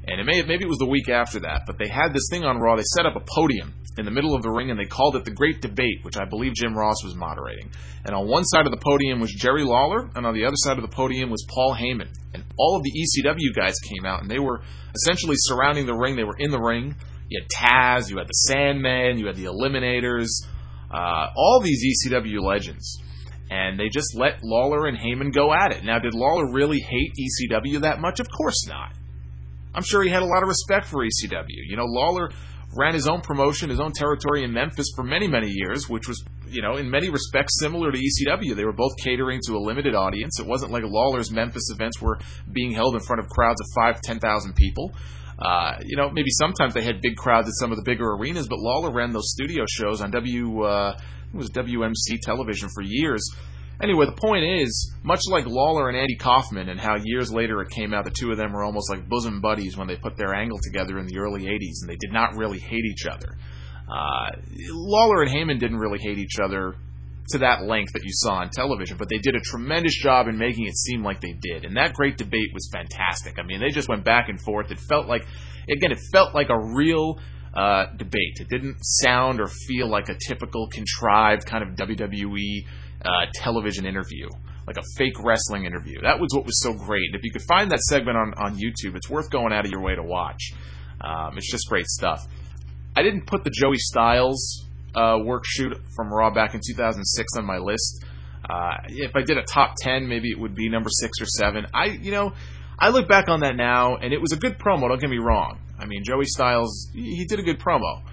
And it may maybe it was the week after that, but they had this thing on Raw. They set up a podium in the middle of the ring, and they called it the Great Debate, which I believe Jim Ross was moderating. And on one side of the podium was Jerry Lawler, and on the other side of the podium was Paul Heyman. And all of the E C W guys came out, and they were essentially surrounding the ring. They were in the ring. You had Taz, you had the Sandman, you had the Eliminators, uh, all these E C W legends. And they just let Lawler and Heyman go at it. Now, did Lawler really hate E C W that much? Of course not. I'm sure he had a lot of respect for E C W. You know, Lawler ran his own promotion, his own territory in Memphis for many, many years, which was, you know, in many respects similar to E C W. They were both catering to a limited audience. It wasn't like Lawler's Memphis events were being held in front of crowds of five, ten thousand people. Uh, you know, maybe sometimes they had big crowds at some of the bigger arenas, but Lawler ran those studio shows on W, uh, it was W M C television for years. Anyway, the point is, much like Lawler and Andy Kaufman, and how years later it came out the two of them were almost like bosom buddies when they put their angle together in the early eighties, and they did not really hate each other. Uh, Lawler and Heyman didn't really hate each other to that length that you saw on television, but they did a tremendous job in making it seem like they did. And that Great Debate was fantastic. I mean, they just went back and forth. It felt like, again, it felt like a real uh, debate. It didn't sound or feel like a typical contrived kind of W W E uh, television interview, like a fake wrestling interview. That was what was so great. And if you could find that segment on, on YouTube, it's worth going out of your way to watch. Um, it's just great stuff. I didn't put the Joey Styles uh, work shoot from Raw back in two thousand six on my list. Uh, if I did a top ten, maybe it would be number six or seven. I, you know, I look back on that now, and it was a good promo. Don't get me wrong. I mean, Joey Styles, he did a good promo.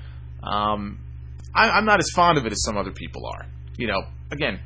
Um, I, I'm not as fond of it as some other people are. You know, again,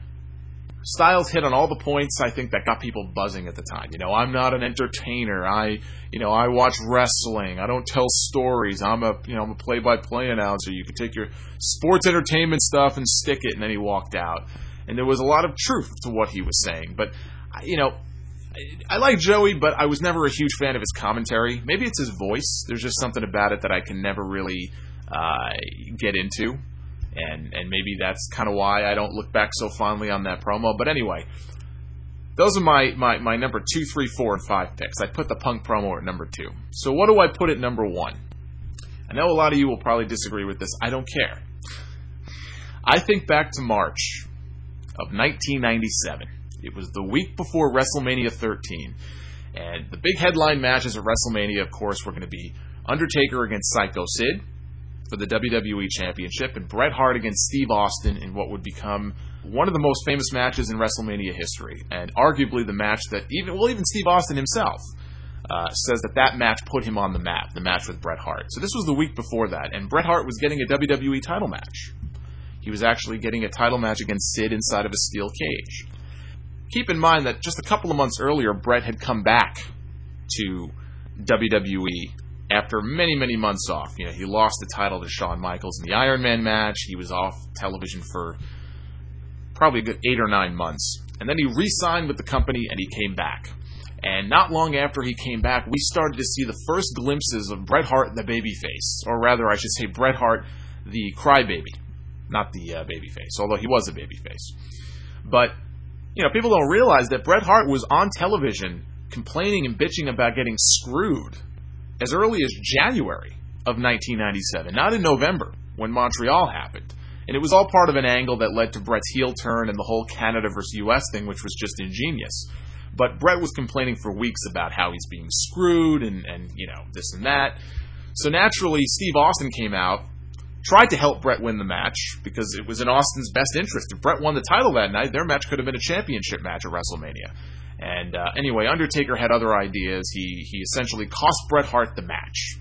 Styles hit on all the points, I think, that got people buzzing at the time. You know, I'm not an entertainer. I, you know, I watch wrestling. I don't tell stories. I'm a, you know, I'm a play-by-play announcer. You can take your sports entertainment stuff and stick it. And then he walked out. And there was a lot of truth to what he was saying. But, you know, I, I like Joey, but I was never a huge fan of his commentary. Maybe it's his voice. There's just something about it that I can never really uh, get into. And and maybe that's kind of why I don't look back so fondly on that promo. But anyway, those are my, my, my number two, three, four, and five picks. I put the Punk promo at number two. So what do I put at number one? I know a lot of you will probably disagree with this. I don't care. I think back to March of nineteen ninety-seven. It was the week before WrestleMania thirteen. And the big headline matches at WrestleMania, of course, were going to be Undertaker against Psycho Sid for the W W E Championship, and Bret Hart against Steve Austin in what would become one of the most famous matches in WrestleMania history, and arguably the match that even, well, even Steve Austin himself uh, says that that match put him on the map, the match with Bret Hart. So this was the week before that, and Bret Hart was getting a W W E title match. He was actually getting a title match against Sid inside of a steel cage. Keep in mind that just a couple of months earlier, Bret had come back to W W E after many, many months off. You know, he lost the title to Shawn Michaels in the Iron Man match. He was off television for probably a good eight or nine months. And then he re-signed with the company, and he came back. And not long after he came back, we started to see the first glimpses of Bret Hart, the babyface. Or rather, I should say Bret Hart, the crybaby. Not the uh, babyface, although he was a babyface. But, you know, people don't realize that Bret Hart was on television complaining and bitching about getting screwed as early as January of nineteen ninety-seven, not in November, when Montreal happened. And it was all part of an angle that led to Bret's heel turn and the whole Canada versus U S thing, which was just ingenious. But Bret was complaining for weeks about how he's being screwed and, and you know, this and that. So naturally, Steve Austin came out, tried to help Bret win the match, because it was in Austin's best interest. If Bret won the title that night, their match could have been a championship match at WrestleMania. And uh, anyway, Undertaker had other ideas. He he essentially cost Bret Hart the match.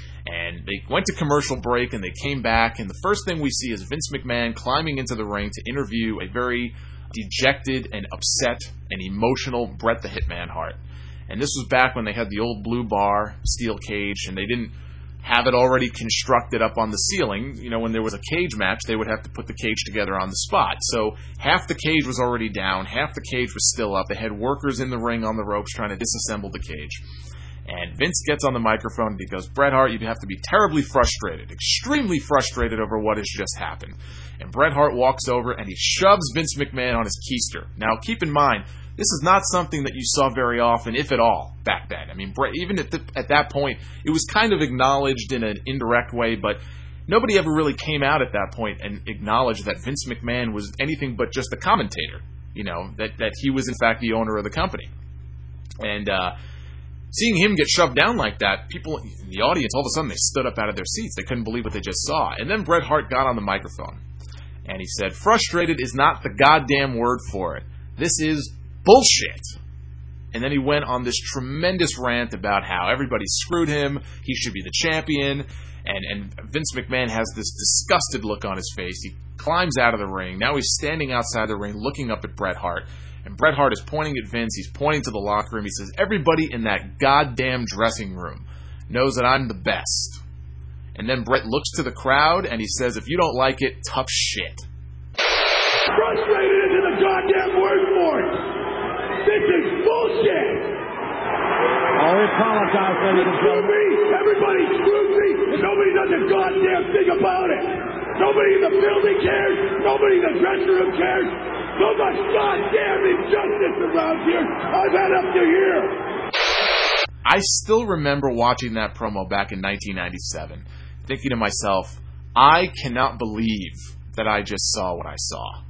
And they went to commercial break, and they came back, and the first thing we see is Vince McMahon climbing into the ring to interview a very dejected and upset and emotional Bret the Hitman Hart. And this was back when they had the old blue bar, steel cage, and they didn't have it already constructed up on the ceiling. You know, when there was a cage match, they would have to put the cage together on the spot. So half the cage was already down, half the cage was still up. They had workers in the ring on the ropes trying to disassemble the cage. And Vince gets on the microphone and he goes, "Bret Hart, you have to be terribly frustrated, extremely frustrated over what has just happened." And Bret Hart walks over and he shoves Vince McMahon on his keister. Now, keep in mind, This is not something that you saw very often, if at all, back then. I mean, even at, the, at that point, it was kind of acknowledged in an indirect way, but nobody ever really came out at that point and acknowledged that Vince McMahon was anything but just a commentator, you know, that, that he was, in fact, the owner of the company. And uh, seeing him get shoved down like that, people in the audience, all of a sudden, they stood up out of their seats. They couldn't believe what they just saw. And then Bret Hart got on the microphone, and he said, "Frustrated is not the goddamn word for it. This is bullshit." And then he went on this tremendous rant about how everybody screwed him, he should be the champion, and, and Vince McMahon has this disgusted look on his face. He climbs out of the ring. Now he's standing outside the ring looking up at Bret Hart, and Bret Hart is pointing at Vince. He's pointing to the locker room. He says, "Everybody in that goddamn dressing room knows that I'm the best." And then Bret looks to the crowd, and he says, "If you don't like it, tough shit." Frustrated isn't the goddamn word for it. This is bullshit. Oh, we apologize, ladies and Screw me. Everybody screws me. And nobody does a goddamn thing about it. Nobody in the building cares. Nobody in the dressing room cares. So much goddamn injustice around here. I've had up to here. I still remember watching that promo back in nineteen ninety-seven, thinking to myself, I cannot believe that I just saw what I saw.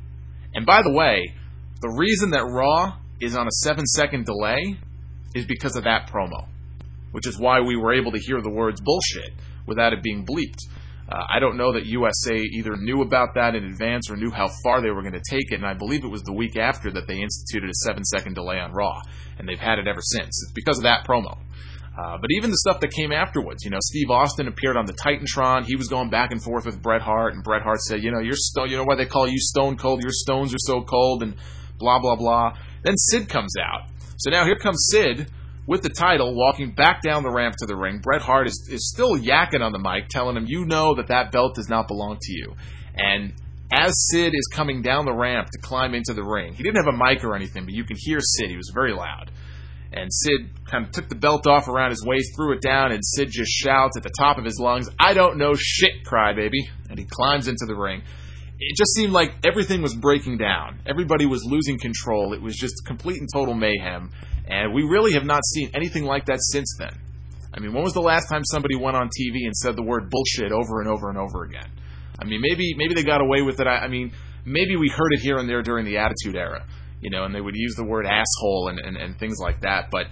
And by the way, the reason that Raw is on a seven-second delay is because of that promo, which is why we were able to hear the words bullshit without it being bleeped. Uh, I don't know that U S A either knew about that in advance or knew how far they were going to take it, and I believe it was the week after that they instituted a seven-second delay on Raw, and they've had it ever since. It's because of that promo. Uh, but even the stuff that came afterwards, you know, Steve Austin appeared on the Titantron. He was going back and forth with Bret Hart, and Bret Hart said, you know, you're sto- you know why they call you Stone Cold? Your stones are so cold, and blah, blah, blah. Then Sid comes out. So now here comes Sid with the title, walking back down the ramp to the ring. Bret Hart is, is still yakking on the mic, telling him, you know that that belt does not belong to you. And as Sid is coming down the ramp to climb into the ring, he didn't have a mic or anything, but you could hear Sid. He was very loud. And Sid kind of took the belt off around his waist, threw it down, and Sid just shouts at the top of his lungs, I don't know shit, crybaby. And he climbs into the ring. It just seemed like everything was breaking down. Everybody was losing control. It was just complete and total mayhem. And we really have not seen anything like that since then. I mean, when was the last time somebody went on T V and said the word bullshit over and over and over again? I mean, maybe maybe they got away with it. I, I mean, maybe we heard it here and there during the Attitude Era, you know, and they would use the word asshole and, and, and things like that. But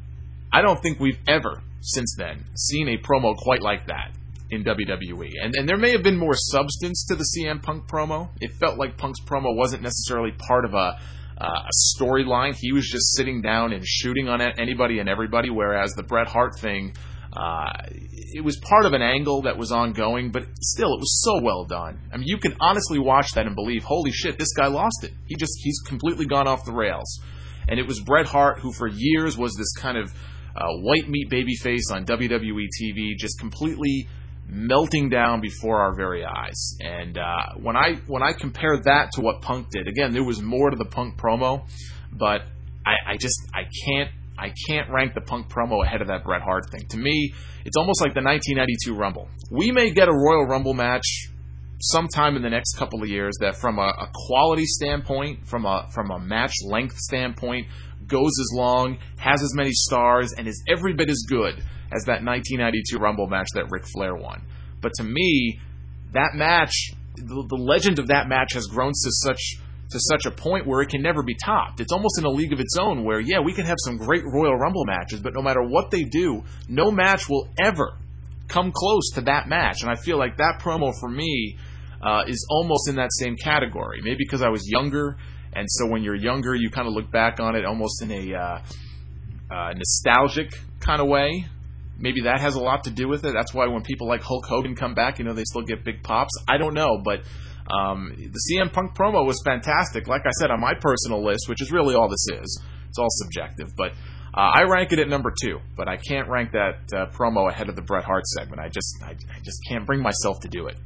I don't think we've ever, since then, seen a promo quite like that in W W E. And, and there may have been more substance to the C M Punk promo. It felt like Punk's promo wasn't necessarily part of a, uh, a storyline. He was just sitting down and shooting on anybody and everybody, whereas the Bret Hart thing, uh, it was part of an angle that was ongoing, but still, it was so well done. I mean, you can honestly watch that and believe, holy shit, this guy lost it. He just, he's completely gone off the rails. And it was Bret Hart who for years was this kind of uh, white meat babyface on W W E T V, just completely melting down before our very eyes. And uh, when I when I compare that to what Punk did, again, there was more to the Punk promo, but I, I just I can't I can't rank the Punk promo ahead of that Bret Hart thing. To me, it's almost like the nineteen ninety-two Rumble. We may get a Royal Rumble match sometime in the next couple of years that, from a, a quality standpoint, from a from a match length standpoint, goes as long, has as many stars, and is every bit as good as that nineteen ninety-two Rumble match that Ric Flair won. But to me, that match, the, the legend of that match has grown to such to such a point where it can never be topped. It's almost in a league of its own where, yeah, we can have some great Royal Rumble matches, but no matter what they do, no match will ever come close to that match. And I feel like that promo for me uh, is almost in that same category. Maybe because I was younger, and so when you're younger, you kind of look back on it almost in a uh, uh, nostalgic kind of way. Maybe that has a lot to do with it. That's why when people like Hulk Hogan come back, you know, they still get big pops. I don't know, but um, the C M Punk promo was fantastic. Like I said, on my personal list, which is really all this is, it's all subjective, but uh, I rank it at number two. But I can't rank that uh, promo ahead of the Bret Hart segment. I just, I, I just can't bring myself to do it.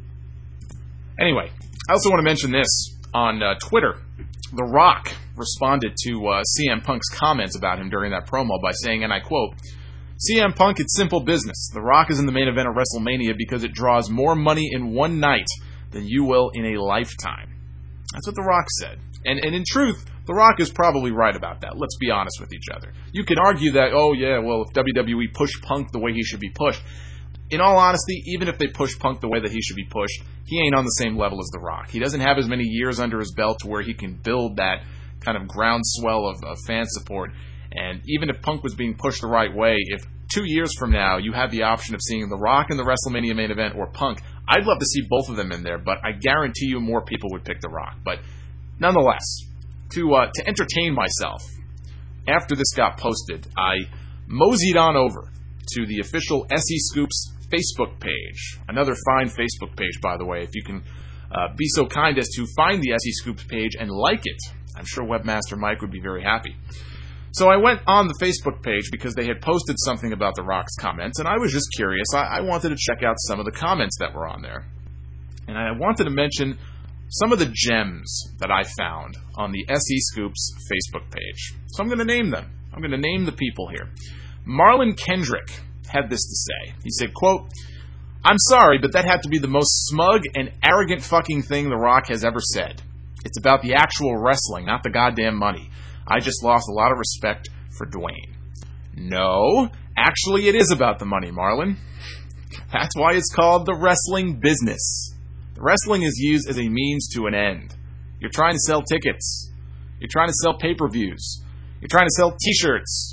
Anyway, I also want to mention this on uh, Twitter. The Rock responded to uh, C M Punk's comments about him during that promo by saying, and I quote, C M Punk, it's simple business. The Rock is in the main event of WrestleMania because it draws more money in one night than you will in a lifetime. That's what The Rock said. And and in truth, The Rock is probably right about that. Let's be honest with each other. You can argue that, oh yeah, well, if W W E pushed Punk the way he should be pushed, in all honesty, even if they push Punk the way that he should be pushed, he ain't on the same level as The Rock. He doesn't have as many years under his belt to where he can build that kind of groundswell of, of fan support. And even if Punk was being pushed the right way, if two years from now you have the option of seeing The Rock in the WrestleMania main event or Punk, I'd love to see both of them in there, but I guarantee you more people would pick The Rock. But nonetheless, to uh, to entertain myself, after this got posted, I moseyed on over to the official S E Scoops Facebook page. Another fine Facebook page, by the way. If you can uh, be so kind as to find the S E Scoops page and like it, I'm sure Webmaster Mike would be very happy. So I went on the Facebook page because they had posted something about The Rock's comments, and I was just curious. I, I wanted to check out some of the comments that were on there. And I wanted to mention some of the gems that I found on the S E Scoops Facebook page. So I'm going to name them. I'm going to name the people here. Marlon Kendrick had this to say. He said, quote, "I'm sorry, but that had to be the most smug and arrogant fucking thing The Rock has ever said. It's about the actual wrestling, not the goddamn money. I just lost a lot of respect for Dwayne." No, actually it is about the money, Marlon. That's why it's called the wrestling business. The wrestling is used as a means to an end. You're trying to sell tickets. You're trying to sell pay-per-views. You're trying to sell t-shirts.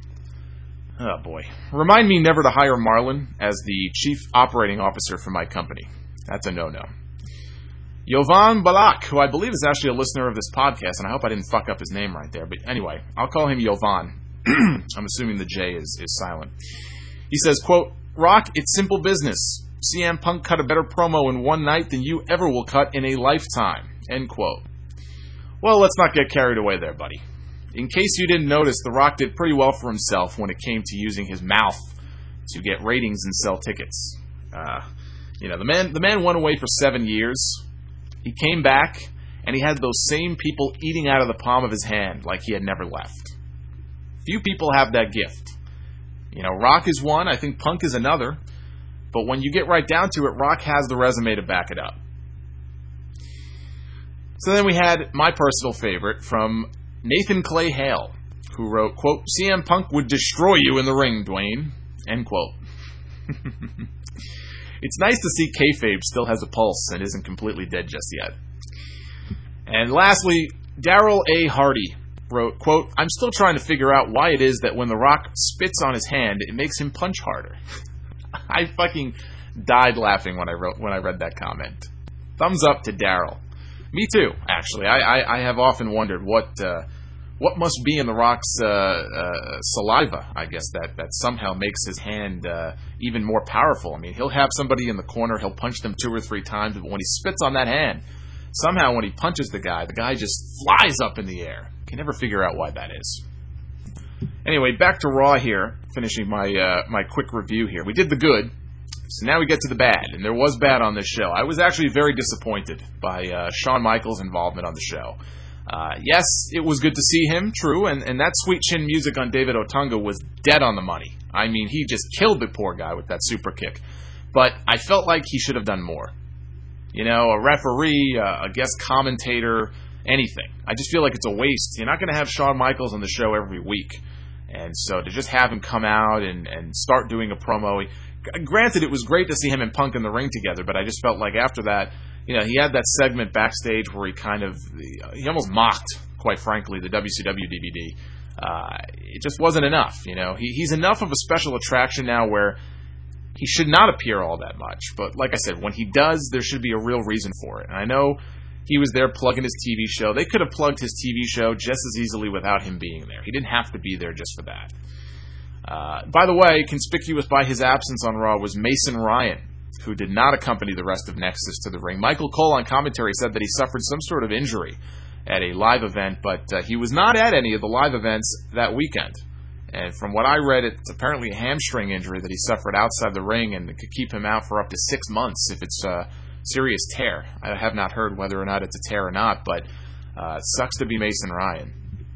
Oh, boy. Remind me never to hire Marlon as the chief operating officer for my company. That's a no-no. Yovan Balak, who I believe is actually a listener of this podcast, and I hope I didn't fuck up his name right there. But anyway, I'll call him Yovan. I'm assuming the J is, is silent. He says, quote, "Rock, it's simple business. C M Punk cut a better promo in one night than you ever will cut in a lifetime." End quote. Well, let's not get carried away there, buddy. In case you didn't notice, The Rock did pretty well for himself when it came to using his mouth to get ratings and sell tickets. Uh, you know, the man, the man went away for seven years. He came back, and he had those same people eating out of the palm of his hand like he had never left. Few people have that gift. You know, Rock is one. I think Punk is another. But when you get right down to it, Rock has the resume to back it up. So then we had my personal favorite from Nathan Clay Hale, who wrote, quote, "C M Punk would destroy you in the ring, Dwayne." End quote. It's nice to see kayfabe still has a pulse and isn't completely dead just yet. And lastly, Daryl A. Hardy wrote, quote, "I'm still trying to figure out why it is that when The Rock spits on his hand, it makes him punch harder." I fucking died laughing when I wrote when I read that comment. Thumbs up to Daryl. Me too, actually. I, I, I have often wondered what uh, what must be in The Rock's uh, uh, saliva, I guess, that, that somehow makes his hand uh, even more powerful. I mean, he'll have somebody in the corner, he'll punch them two or three times, but when he spits on that hand, somehow when he punches the guy, the guy just flies up in the air. Can never figure out why that is. Anyway, back to Raw here, finishing my uh, my quick review here. We did the good, so now we get to the bad, and there was bad on this show. I was actually very disappointed by uh, Shawn Michaels' involvement on the show. Uh, yes, it was good to see him, true, and, and that Sweet Chin music on David Otunga was dead on the money. I mean, he just killed the poor guy with that super kick. But I felt like he should have done more. You know, a referee, uh, a guest commentator, anything. I just feel like it's a waste. You're not going to have Shawn Michaels on the show every week. And so to just have him come out and, and start doing a promo, granted, it was great to see him and Punk in the ring together, but I just felt like after that, you know, he had that segment backstage where he kind of, he almost mocked, quite frankly, the W C W D V D. Uh, it just wasn't enough, you know. He, he's enough of a special attraction now where he should not appear all that much. But like I said, when he does, there should be a real reason for it. And I know he was there plugging his T V show. They could have plugged his T V show just as easily without him being there. He didn't have to be there just for that. Uh, by the way, conspicuous by his absence on Raw was Mason Ryan, who did not accompany the rest of Nexus to the ring. Michael Cole on commentary said that he suffered some sort of injury at a live event, but uh, he was not at any of the live events that weekend. And from what I read, it's apparently a hamstring injury that he suffered outside the ring, and it could keep him out for up to six months if it's a serious tear. I have not heard whether or not it's a tear or not, but uh, it sucks to be Mason Ryan.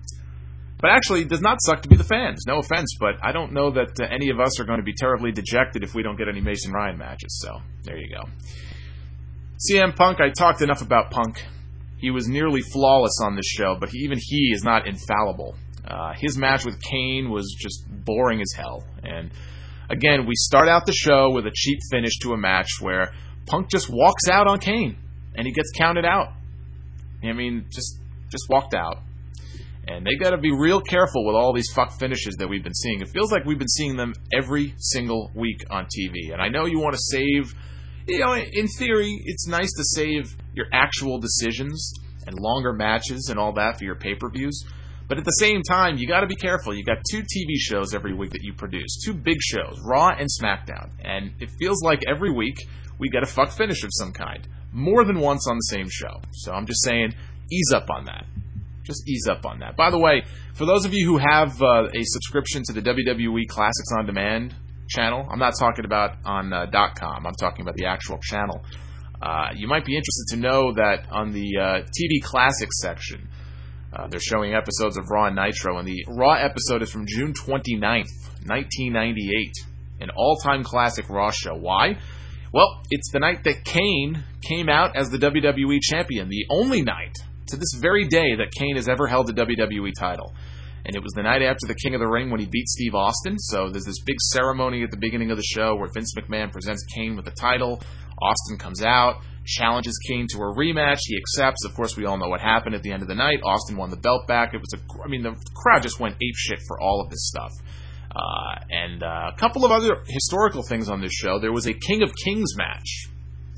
But actually, it does not suck to be the fans. No offense, but I don't know that uh, any of us are going to be terribly dejected if we don't get any Mason Ryan matches. So, there you go. C M Punk, I talked enough about Punk. he was nearly flawless on this show, but he, even he is not infallible. Uh, his match with Kane was just boring as hell. And again, we start out the show with a cheap finish to a match where Punk just walks out on Kane, and he gets counted out. I mean, just just walked out. And they got to be real careful with all these fuck finishes that we've been seeing. It feels like we've been seeing them every single week on T V. And I know you want to save, you know, in theory, it's nice to save your actual decisions and longer matches and all that for your pay-per-views. But at the same time, you got to be careful. You got two T V shows every week that you produce, two big shows, Raw and SmackDown. And it feels like every week we get a fuck finish of some kind, more than once on the same show. So I'm just saying, ease up on that. Just ease up on that. By the way, for those of you who have uh, a subscription to the W W E Classics on Demand channel, I'm not talking about on uh, .com, I'm talking about the actual channel. Uh, you might be interested to know that on the uh, T V Classics section, uh, they're showing episodes of Raw and Nitro, and the Raw episode is from June twenty-ninth, nineteen ninety-eight, an all-time classic Raw show. Why? Well, it's the night that Kane came out as the W W E champion, the only night to this very day that Kane has ever held the W W E title. And it was the night after the King of the Ring when he beat Steve Austin. So there's this big ceremony at the beginning of the show where Vince McMahon presents Kane with the title. Austin comes out, challenges Kane to a rematch. He accepts. Of course, we all know what happened at the end of the night. Austin won the belt back. It was a, I mean, the crowd just went apeshit for all of this stuff. Uh, and uh, a couple of other historical things on this show. There was a King of Kings match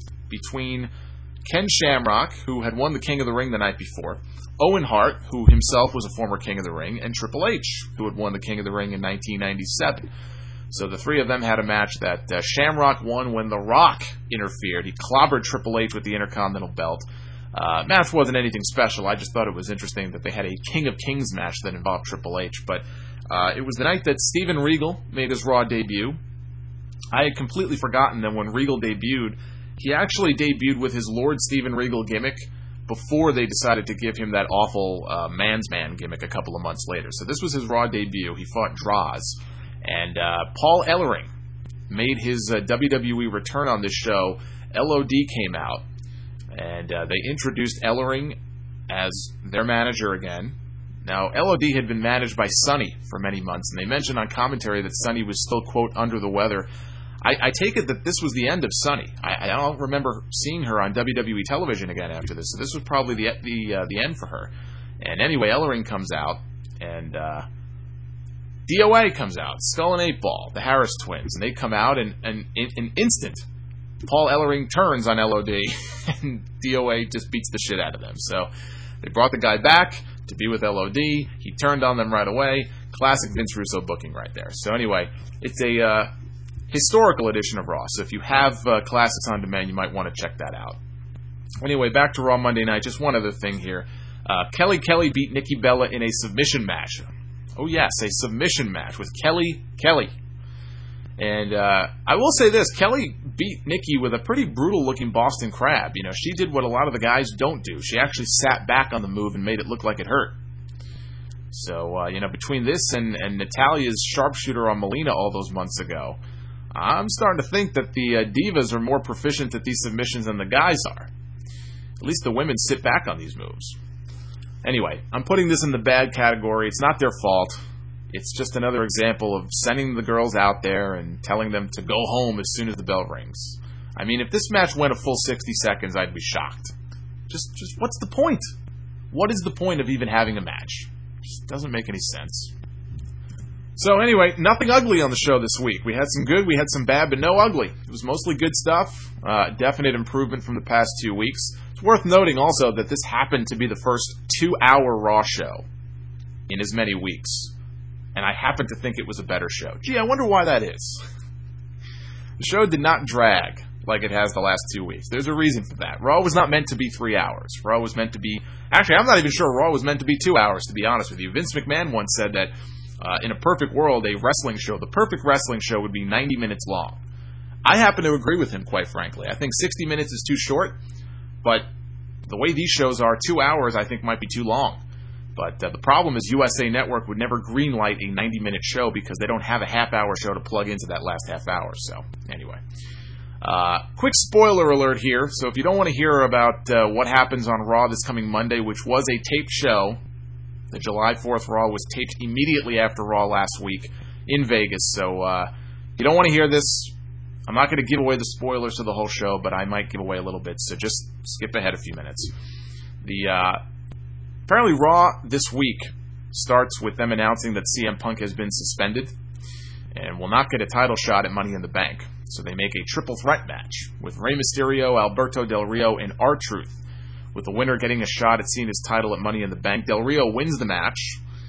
between Ken Shamrock, who had won the King of the Ring the night before, Owen Hart, who himself was a former King of the Ring, and Triple H, who had won the King of the Ring in nineteen ninety-seven. So the three of them had a match that uh, Shamrock won when The Rock interfered. He clobbered Triple H with the Intercontinental belt. Uh, match wasn't anything special. I just thought it was interesting that they had a King of Kings match that involved Triple H. But uh, it was the night that Steven Regal made his Raw debut. I had completely forgotten that when Regal debuted, he actually debuted with his Lord Steven Regal gimmick before they decided to give him that awful uh, man's man gimmick a couple of months later. So this was his Raw debut. He fought Droz. And uh, Paul Ellering made his uh, W W E return on this show. L O D came out, and uh, they introduced Ellering as their manager again. Now, L O D had been managed by Sunny for many months, and they mentioned on commentary that Sunny was still, quote, under the weather. I, I take it that this was the end of Sunny. I, I don't remember seeing her on W W E television again after this, so this was probably the the uh, the end for her. And anyway, Ellering comes out, and uh, D O A comes out, Skull and Eight Ball, the Harris twins, and they come out, and, and in an instant, Paul Ellering turns on L O D, and D O A just beats the shit out of them. So they brought the guy back to be with L O D. He turned on them right away. Classic Vince Russo booking right there. So anyway, it's a uh, historical edition of Raw. So if you have uh, Classics on Demand, you might want to check that out. Anyway, back to Raw Monday night. Just one other thing here. Uh, Kelly Kelly beat Nikki Bella in a submission match. Oh yes, a submission match with Kelly Kelly. And uh, I will say this, Kelly beat Nikki with a pretty brutal-looking Boston Crab. You know, she did what a lot of the guys don't do. She actually sat back on the move and made it look like it hurt. So, uh, you know, between this and, and Natalia's sharpshooter on Melina all those months ago, I'm starting to think that the uh, divas are more proficient at these submissions than the guys are. At least the women sit back on these moves. Anyway, I'm putting this in the bad category. It's not their fault. It's just another example of sending the girls out there and telling them to go home as soon as the bell rings. I mean, if this match went a full sixty seconds, I'd be shocked. Just, just what's the point? What is the point of even having a match? It just doesn't make any sense. So anyway, nothing ugly on the show this week. We had some good, we had some bad, but no ugly. It was mostly good stuff. Uh, definite improvement from the past two weeks. It's worth noting also that this happened to be the first two-hour Raw show in as many weeks. And I happen to think it was a better show. Gee, I wonder why that is. The show did not drag like it has the last two weeks. There's a reason for that. Raw was not meant to be three hours. Raw was meant to be... Actually, I'm not even sure Raw was meant to be two hours, to be honest with you. Vince McMahon once said that uh, in a perfect world, a wrestling show, the perfect wrestling show would be ninety minutes long. I happen to agree with him, quite frankly. I think sixty minutes is too short, but the way these shows are, two hours I think might be too long. But uh, the problem is U S A Network would never greenlight a ninety-minute show because they don't have a half-hour show to plug into that last half hour. So, anyway. Uh, quick spoiler alert here. So if you don't want to hear about uh, what happens on Raw this coming Monday, which was a taped show, the July fourth Raw was taped immediately after Raw last week in Vegas. So uh, you don't want to hear this. I'm not going to give away the spoilers of the whole show, but I might give away a little bit. So just skip ahead a few minutes. The uh, apparently Raw this week starts with them announcing that C M Punk has been suspended and will not get a title shot at Money in the Bank. So they make a triple threat match with Rey Mysterio, Alberto Del Rio, and R-Truth, with the winner getting a shot at Cena's title at Money in the Bank. Del Rio wins the match,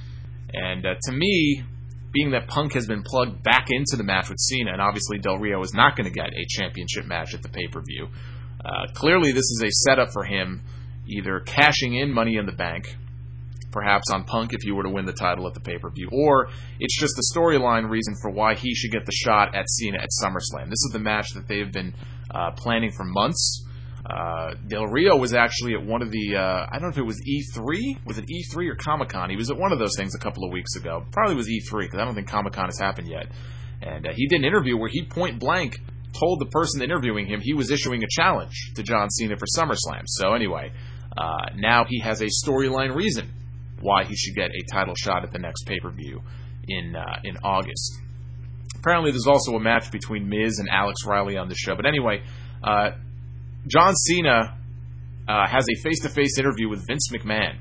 and uh, to me, being that Punk has been plugged back into the match with Cena, and obviously Del Rio is not going to get a championship match at the pay-per-view, uh, clearly this is a setup for him either cashing in Money in the Bank, perhaps on Punk if he were to win the title at the pay-per-view, or it's just a storyline reason for why he should get the shot at Cena at SummerSlam. This is the match that they have been uh, planning for months. Uh, Del Rio was actually at one of the, uh, I don't know if it was E three? Was it E three or Comic-Con? He was at one of those things a couple of weeks ago. Probably was E three, because I don't think Comic-Con has happened yet. And uh, he did an interview where he point blank told the person interviewing him he was issuing a challenge to John Cena for SummerSlam. So anyway, uh, now he has a storyline reason why he should get a title shot at the next pay-per-view in uh, in August. Apparently there's also a match between Miz and Alex Riley on the show. But anyway, uh, John Cena uh, has a face-to-face interview with Vince McMahon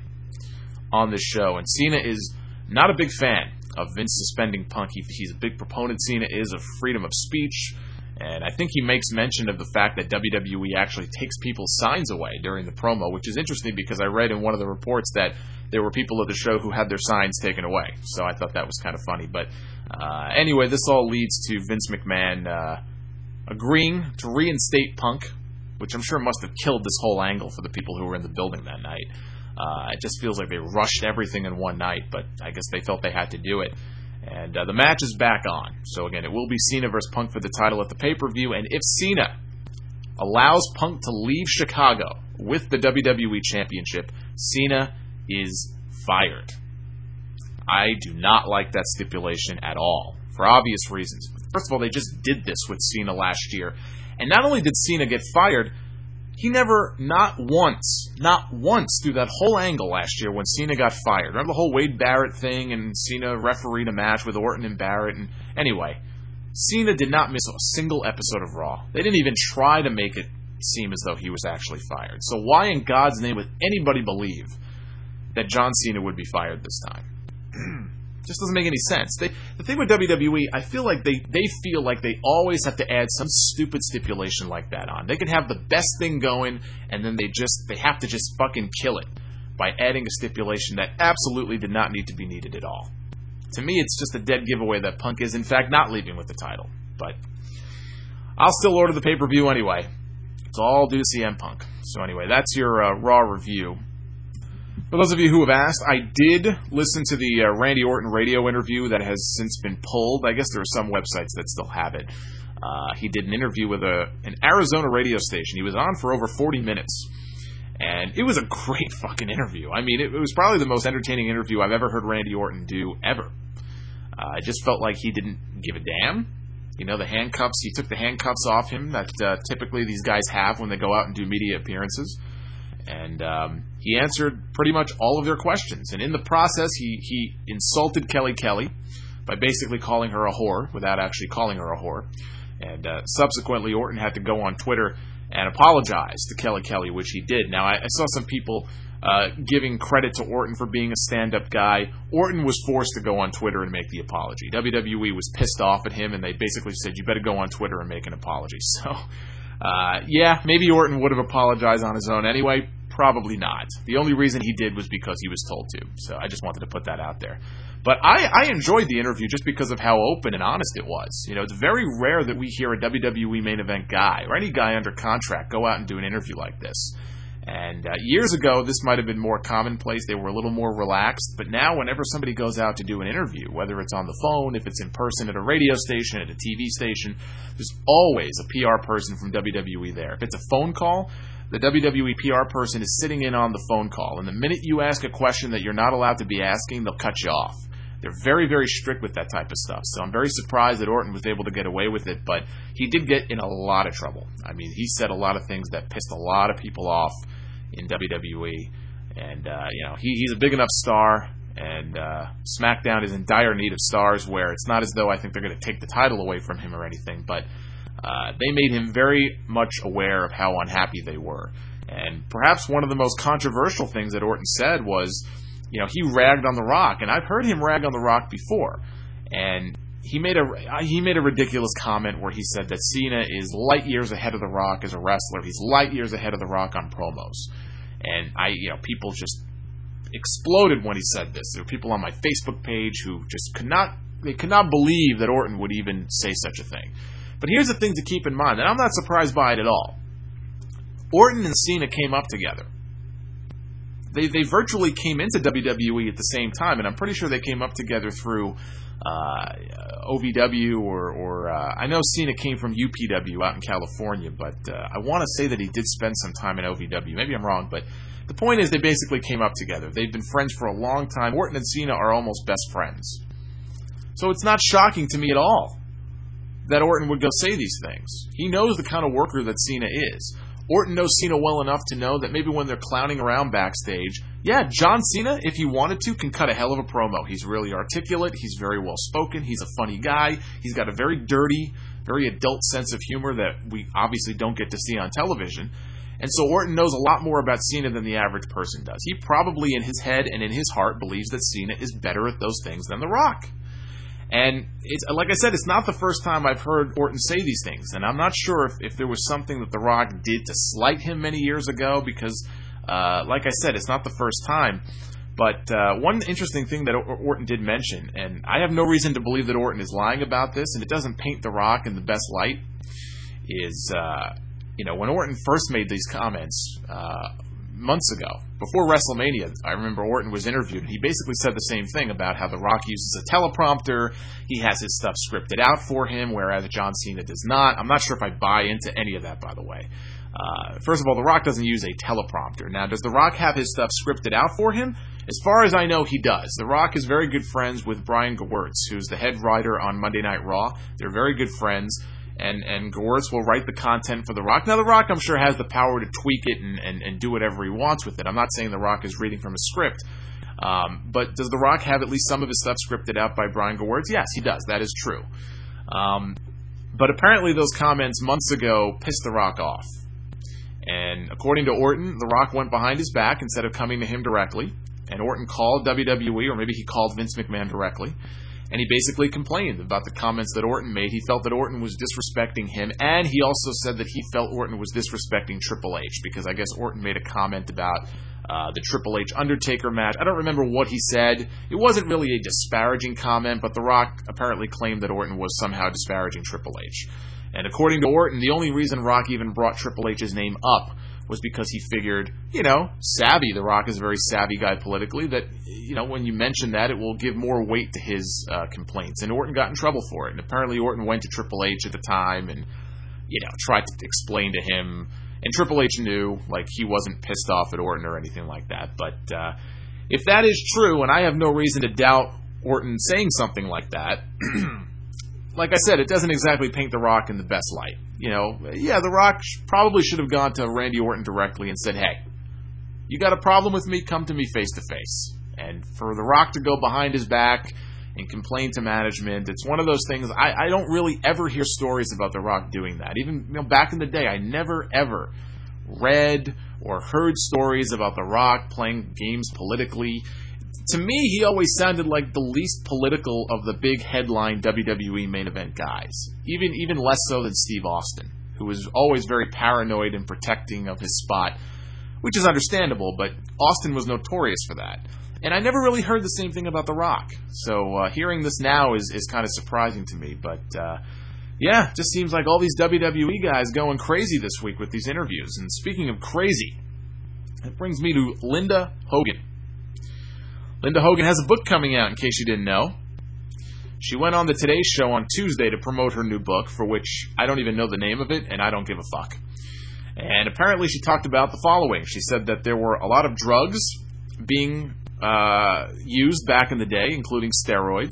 on this show. And Cena is not a big fan of Vince suspending Punk. He, he's a big proponent, Cena is, of freedom of speech. And I think he makes mention of the fact that W W E actually takes people's signs away during the promo, which is interesting because I read in one of the reports that there were people at the show who had their signs taken away. So I thought that was kind of funny. But uh, anyway, this all leads to Vince McMahon uh, agreeing to reinstate Punk, which I'm sure must have killed this whole angle for the people who were in the building that night. Uh, it just feels like they rushed everything in one night, but I guess they felt they had to do it. And uh, the match is back on. So again, it will be Cena versus Punk for the title at the pay-per-view. And if Cena allows Punk to leave Chicago with the W W E Championship, Cena is fired. I do not like that stipulation at all, for obvious reasons. First of all, they just did this with Cena last year. And not only did Cena get fired, he never, not once, not once through that whole angle last year when Cena got fired. Remember the whole Wade Barrett thing and Cena refereed a match with Orton and Barrett? And anyway, Cena did not miss a single episode of Raw. They didn't even try to make it seem as though he was actually fired. So why in God's name would anybody believe that John Cena would be fired this time? Just doesn't make any sense. They, the thing with W W E, I feel like they, they feel like they always have to add some stupid stipulation like that on. They can have the best thing going, and then they just they have to just fucking kill it by adding a stipulation that absolutely did not need to be needed at all. To me, it's just a dead giveaway that Punk is, in fact, not leaving with the title. But I'll still order the pay-per-view anyway. It's all due to C M Punk. So anyway, that's your uh, Raw review. For those of you who have asked, I did listen to the uh, Randy Orton radio interview that has since been pulled. I guess there are some websites that still have it. Uh, he did an interview with a, an Arizona radio station. He was on for over forty minutes. And it was a great fucking interview. I mean, it, it was probably the most entertaining interview I've ever heard Randy Orton do, ever. Uh, I just felt like he didn't give a damn. You know, the handcuffs, he took the handcuffs off him that uh, typically these guys have when they go out and do media appearances. And um, he answered pretty much all of their questions. And in the process, he, he insulted Kelly Kelly by basically calling her a whore without actually calling her a whore. And uh, subsequently, Orton had to go on Twitter and apologize to Kelly Kelly, which he did. Now, I, I saw some people uh, giving credit to Orton for being a stand-up guy. Orton was forced to go on Twitter and make the apology. W W E was pissed off at him, and they basically said, you better go on Twitter and make an apology. So, uh, yeah, maybe Orton would have apologized on his own anyway. Probably not. The only reason he did was because he was told to. So I just wanted to put that out there. But I, I enjoyed the interview just because of how open and honest it was. You know, it's very rare that we hear a W W E main event guy or any guy under contract go out and do an interview like this. And uh, years ago, this might have been more commonplace. They were a little more relaxed. But now whenever somebody goes out to do an interview, whether it's on the phone, if it's in person at a radio station, at a T V station, there's always a P R person from W W E there. If it's a phone call, the W W E P R person is sitting in on the phone call. And the minute you ask a question that you're not allowed to be asking, they'll cut you off. They're very, very strict with that type of stuff. So I'm very surprised that Orton was able to get away with it, but he did get in a lot of trouble. I mean, he said a lot of things that pissed a lot of people off in W W E. And, uh, you know, he, he's a big enough star, and uh, SmackDown is in dire need of stars where it's not as though I think they're going to take the title away from him or anything, but uh, they made him very much aware of how unhappy they were. And perhaps one of the most controversial things that Orton said was, you know, he ragged on The Rock, and I've heard him rag on The Rock before. And he made a he made a ridiculous comment where he said that Cena is light years ahead of The Rock as a wrestler. He's light years ahead of The Rock on promos. And I, you know, people just exploded when he said this. There were people on my Facebook page who just could not they could not believe that Orton would even say such a thing. But here's the thing to keep in mind, and I'm not surprised by it at all. Orton and Cena came up together. They they virtually came into W W E at the same time, and I'm pretty sure they came up together through uh, O V W or, or uh, I know Cena came from U P W out in California, but uh, I want to say that he did spend some time in O V W. Maybe I'm wrong, but the point is they basically came up together. They've been friends for a long time. Orton and Cena are almost best friends. So it's not shocking to me at all that Orton would go say these things. He knows the kind of worker that Cena is. Orton knows Cena well enough to know that maybe when they're clowning around backstage, yeah, John Cena, if he wanted to, can cut a hell of a promo. He's really articulate. He's very well spoken. He's a funny guy. He's got a very dirty, very adult sense of humor that we obviously don't get to see on television. And so Orton knows a lot more about Cena than the average person does. He probably in his head and in his heart believes that Cena is better at those things than The Rock. And it's like I said, it's not the first time I've heard Orton say these things. And I'm not sure if, if there was something that The Rock did to slight him many years ago, because, uh, like I said, it's not the first time. But uh, one interesting thing that Orton did mention, and I have no reason to believe that Orton is lying about this, and it doesn't paint The Rock in the best light, is, uh, you know, when Orton first made these comments uh, months ago, before WrestleMania, I remember Orton was interviewed, and he basically said the same thing about how The Rock uses a teleprompter, he has his stuff scripted out for him, whereas John Cena does not. I'm not sure if I buy into any of that, by the way. Uh, first of all, The Rock doesn't use a teleprompter. Now, does The Rock have his stuff scripted out for him? As far as I know, he does. The Rock is very good friends with Brian Gewirtz, who's the head writer on Monday Night Raw. They're very good friends. And, and Gewirtz will write the content for The Rock. Now, The Rock, I'm sure, has the power to tweak it and, and, and do whatever he wants with it. I'm not saying The Rock is reading from a script. Um, but does The Rock have at least some of his stuff scripted out by Brian Gewirtz? Yes, he does. That is true. Um, but apparently those comments months ago pissed The Rock off. And according to Orton, The Rock went behind his back instead of coming to him directly. And Orton called W W E, or maybe he called Vince McMahon directly. And he basically complained about the comments that Orton made. He felt that Orton was disrespecting him, and he also said that he felt Orton was disrespecting Triple H, because I guess Orton made a comment about uh, the Triple H Undertaker match. I don't remember what he said. It wasn't really a disparaging comment, but The Rock apparently claimed that Orton was somehow disparaging Triple H. And according to Orton, the only reason Rock even brought Triple H's name up was because he figured, you know, savvy, The Rock is a very savvy guy politically, that, you know, when you mention that, it will give more weight to his uh, complaints. And Orton got in trouble for it. And apparently Orton went to Triple H at the time and, you know, tried to explain to him. And Triple H knew, like, he wasn't pissed off at Orton or anything like that. But uh, if that is true, and I have no reason to doubt Orton saying something like that, like I said, it doesn't exactly paint The Rock in the best light. You know, yeah, The Rock probably should have gone to Randy Orton directly and said, hey, you got a problem with me? Come to me face to face. And for The Rock to go behind his back and complain to management, it's one of those things. I, I don't really ever hear stories about The Rock doing that. Even, you know, back in the day, I never ever read or heard stories about The Rock playing games politically. To me, he always sounded like the least political of the big headline W W E main event guys. Even even less so than Steve Austin, who was always very paranoid and protecting of his spot, which is understandable, but Austin was notorious for that. And I never really heard the same thing about The Rock. So uh, hearing this now is, is kind of surprising to me. But uh, yeah, it just seems like all these W W E guys going crazy this week with these interviews. And speaking of crazy, that brings me to Linda Hogan. Linda Hogan has a book coming out, in case you didn't know. She went on the Today Show on Tuesday to promote her new book, for which I don't even know the name of it, and I don't give a fuck. And apparently she talked about the following. She said that there were a lot of drugs being uh, used back in the day, including steroids.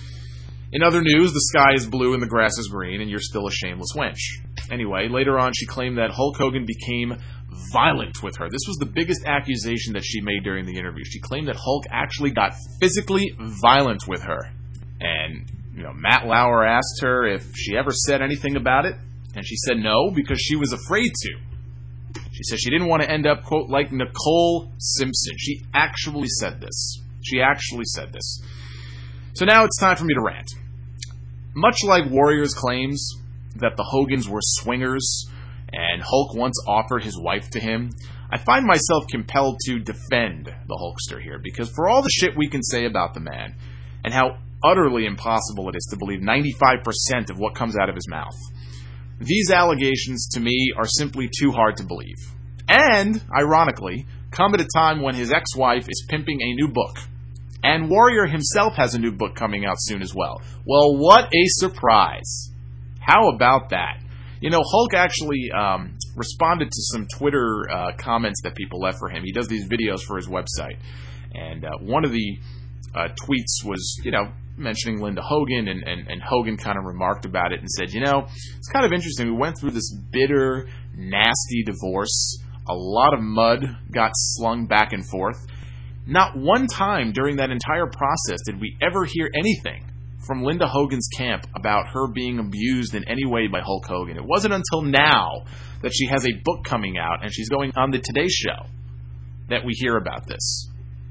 In other news, the sky is blue and the grass is green, and you're still a shameless wench. Anyway, later on, she claimed that Hulk Hogan became violent with her. This was the biggest accusation that she made during the interview. She claimed that Hulk actually got physically violent with her. And, you know, Matt Lauer asked her if she ever said anything about it, and she said no, because she was afraid to. She said she didn't want to end up, quote, like Nicole Simpson. She actually said this. She actually said this. So now it's time for me to rant. Much like Warrior's claims that the Hogans were swingers and Hulk once offered his wife to him, I find myself compelled to defend the Hulkster here, because for all the shit we can say about the man and how utterly impossible it is to believe ninety-five percent of what comes out of his mouth, these allegations to me are simply too hard to believe. And, ironically, come at a time when his ex-wife is pimping a new book. And Warrior himself has a new book coming out soon as well. Well, what a surprise. How about that? You know, Hulk actually um, responded to some Twitter uh, comments that people left for him. He does these videos for his website. And uh, one of the uh, tweets was, you know, mentioning Linda Hogan, and, and, and Hogan kind of remarked about it and said, you know, it's kind of interesting. We went through this bitter, nasty divorce. A lot of mud got slung back and forth. Not one time during that entire process did we ever hear anything from Linda Hogan's camp about her being abused in any way by Hulk Hogan. It wasn't until now that she has a book coming out and she's going on the Today Show that we hear about this.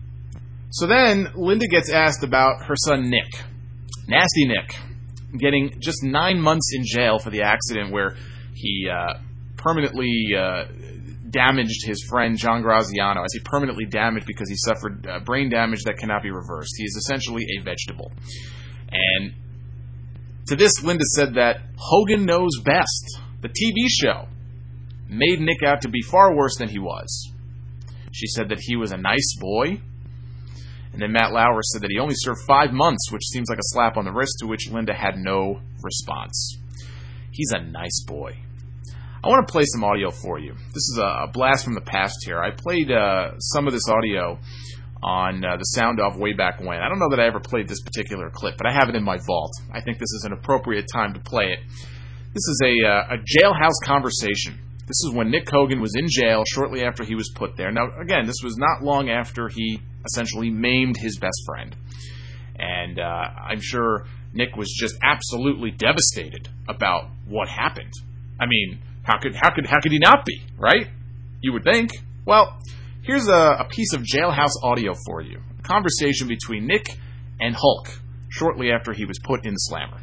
So then Linda gets asked about her son Nick. Nasty Nick, getting just nine months in jail for the accident where he uh, permanently uh, damaged his friend John Graziano. I say permanently damaged because he suffered uh, brain damage that cannot be reversed. He is essentially a vegetable. And to this, Linda said that Hogan Knows Best, the T V show, made Nick out to be far worse than he was. She said that he was a nice boy. And then Matt Lauer said that he only served five months, which seems like a slap on the wrist, to which Linda had no response. He's a nice boy. I want to play some audio for you. This is a blast from the past here. I played uh, some of this audio on uh, the Sound Off way back when. I don't know that I ever played this particular clip, but I have it in my vault. I think this is an appropriate time to play it. This is a, uh, a jailhouse conversation. This is when Nick Hogan was in jail shortly after he was put there. Now, again, this was not long after he essentially maimed his best friend. And uh, I'm sure Nick was just absolutely devastated about what happened. I mean, how could how could how could he not be, right? You would think. Well, here's a, a piece of jailhouse audio for you. A conversation between Nick and Hulk shortly after he was put in the slammer.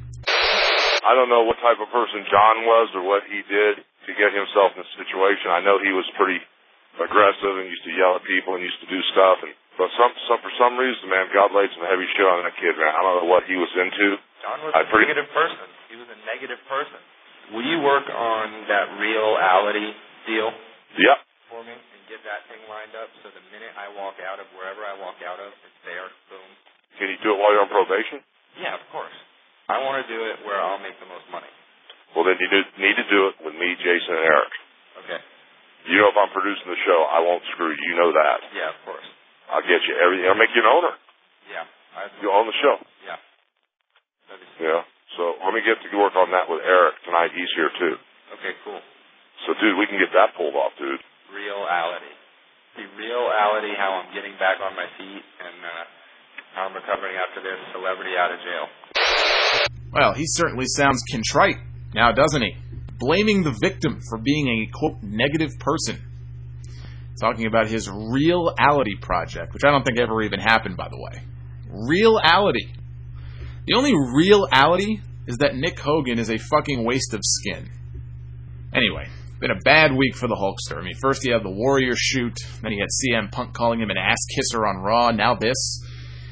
I don't know what type of person John was or what he did to get himself in this situation. I know he was pretty aggressive and used to yell at people and used to do stuff. And but some, some for some reason, man, God laid some heavy shit on that kid, man. I don't know what he was into. John was I a pretty... negative person. He was a negative person. Will you work on that reality deal? Yep. For me and get that thing lined up so the minute I walk out of wherever I walk out of, it's there. Boom. Can you do it while you're on probation? Yeah, of course. I want to do it where I'll make the most money. Well, then you do, need to do it with me, Jason, and Eric. Okay. You know, if I'm producing the show, I won't screw you. You know that. Yeah, of course. I'll get you everything. I'll make you an owner. Yeah. You own the show. Yeah. Yeah. So let me get to work on that with Eric tonight. He's here, too. Okay, cool. So, dude, we can get that pulled off, dude. Reality. The reality, how I'm getting back on my feet and uh, how I'm recovering after this celebrity out of jail. Well, he certainly sounds contrite now, doesn't he? Blaming the victim for being a, quote, negative person. Talking about his Reality project, which I don't think ever even happened, by the way. Reality. The only reality is that Nick Hogan is a fucking waste of skin. Anyway, been a bad week for the Hulkster. I mean, first he had the Warrior shoot, then he had C M Punk calling him an ass kisser on Raw, now this.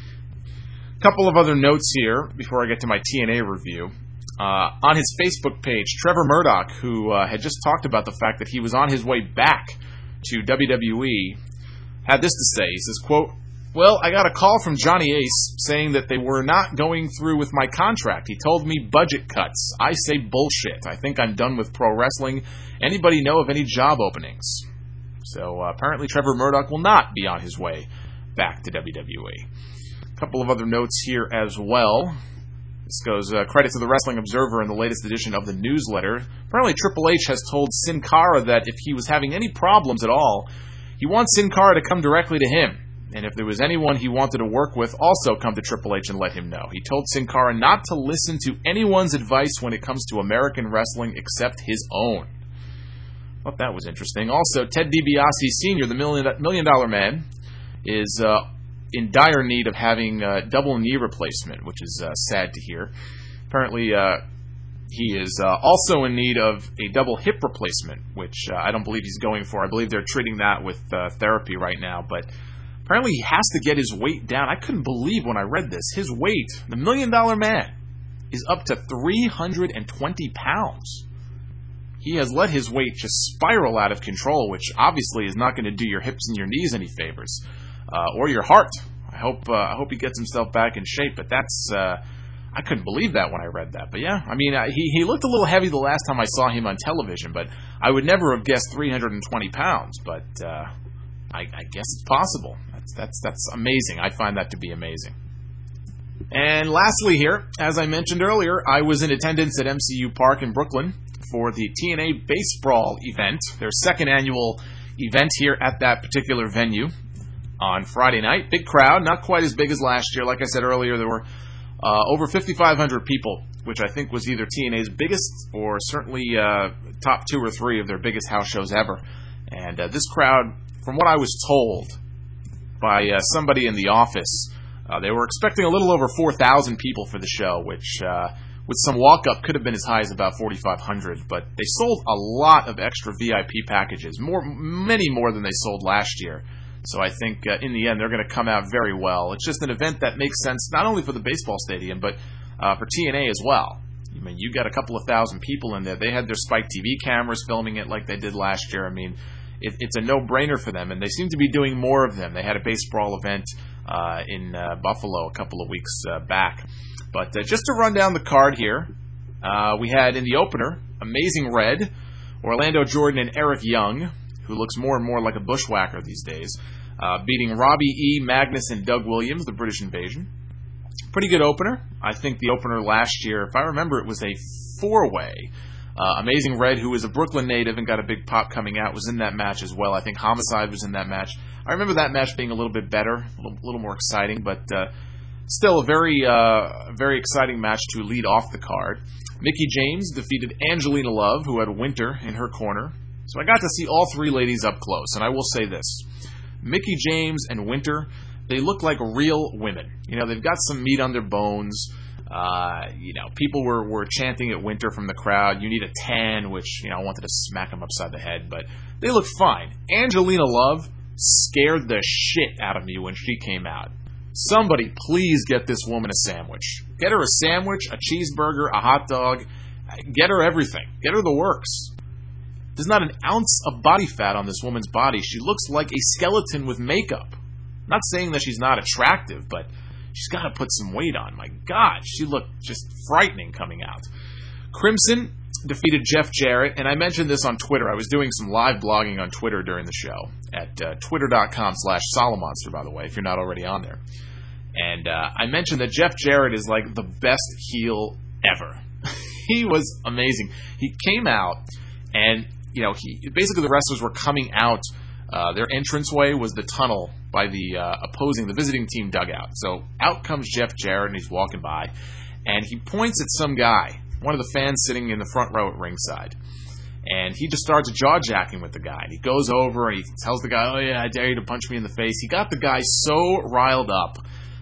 A couple of other notes here before I get to my T N A review. Uh, on his Facebook page, Trevor Murdoch, who uh, had just talked about the fact that he was on his way back to W W E, had this to say. He says, quote, "Well, I got a call from Johnny Ace saying that they were not going through with my contract. He told me budget cuts. I say bullshit. I think I'm done with pro wrestling. Anybody know of any job openings?" So uh, apparently Trevor Murdoch will not be on his way back to W W E. A couple of other notes here as well. This goes uh, credit to the Wrestling Observer in the latest edition of the newsletter. Apparently Triple H has told Sin Cara that if he was having any problems at all, he wants Sin Cara to come directly to him. And if there was anyone he wanted to work with, also come to Triple H and let him know. He told Sin Cara not to listen to anyone's advice when it comes to American wrestling except his own. Thought that was interesting. Also, Ted DiBiase Senior, the million, million dollar man, is uh, in dire need of having a double knee replacement, which is uh, sad to hear. Apparently, uh, he is uh, also in need of a double hip replacement, which uh, I don't believe he's going for. I believe they're treating that with uh, therapy right now, but apparently he has to get his weight down. I couldn't believe when I read this. His weight, the million dollar man, is up to three hundred twenty pounds. He has let his weight just spiral out of control, which obviously is not going to do your hips and your knees any favors. Uh, or your heart. I hope uh, I hope he gets himself back in shape, but that's uh, I couldn't believe that when I read that. But yeah, I mean, uh, he he looked a little heavy the last time I saw him on television, but I would never have guessed three hundred twenty pounds. But uh, I, I guess it's possible. That's that's that's amazing. I find that to be amazing. And lastly, here, as I mentioned earlier, I was in attendance at M C U Park in Brooklyn for the T N A Base Brawl event, their second annual event here at that particular venue. On Friday night, big crowd, not quite as big as last year. Like I said earlier, there were uh, over fifty-five hundred people, which I think was either T N A's biggest or certainly uh, top two or three of their biggest house shows ever. And uh, this crowd, from what I was told by uh, somebody in the office, uh, they were expecting a little over four thousand people for the show, which uh, with some walk-up could have been as high as about forty-five hundred. But they sold a lot of extra V I P packages, more, many more than they sold last year. So I think uh, in the end they're going to come out very well. It's just an event that makes sense not only for the baseball stadium, but uh, for T N A as well. I mean, you got a couple of thousand people in there. They had their Spike T V cameras filming it like they did last year. I mean, it, it's a no-brainer for them, and they seem to be doing more of them. They had a base brawl event uh, in uh, Buffalo a couple of weeks uh, back. But uh, just to run down the card here, uh, we had in the opener, Amazing Red, Orlando Jordan and Eric Young, who looks more and more like a bushwhacker these days, uh, beating Robbie E., Magnus, and Doug Williams, the British Invasion. Pretty good opener. I think the opener last year, if I remember, it was a four-way. Uh, Amazing Red, who is a Brooklyn native and got a big pop coming out, was in that match as well. I think Homicide was in that match. I remember that match being a little bit better, a little, little more exciting, but uh, still a very, uh, very exciting match to lead off the card. Mickie James defeated Angelina Love, who had Winter in her corner. So I got to see all three ladies up close, and I will say this. Mickie James and Winter, they look like real women. You know, they've got some meat on their bones. Uh, you know, people were, were chanting at Winter from the crowd, you need a tan, which, you know, I wanted to smack them upside the head, but they look fine. Angelina Love scared the shit out of me when she came out. Somebody please get this woman a sandwich. Get her a sandwich, a cheeseburger, a hot dog. Get her everything. Get her the works. There's not an ounce of body fat on this woman's body. She looks like a skeleton with makeup. I'm not saying that she's not attractive, but she's got to put some weight on. My God, she looked just frightening coming out. Crimson defeated Jeff Jarrett, and I mentioned this on Twitter. I was doing some live blogging on Twitter during the show at uh, twitter.com slash Solomonster, by the way, if you're not already on there. And uh, I mentioned that Jeff Jarrett is like the best heel ever. He was amazing. He came out, and you know, he basically the wrestlers were coming out. Uh, their entranceway was the tunnel by the uh, opposing, the visiting team dugout. So out comes Jeff Jarrett, and he's walking by, and he points at some guy, one of the fans sitting in the front row at ringside. And he just starts jaw-jacking with the guy. And he goes over and he tells the guy, oh yeah, I dare you to punch me in the face. He got the guy so riled up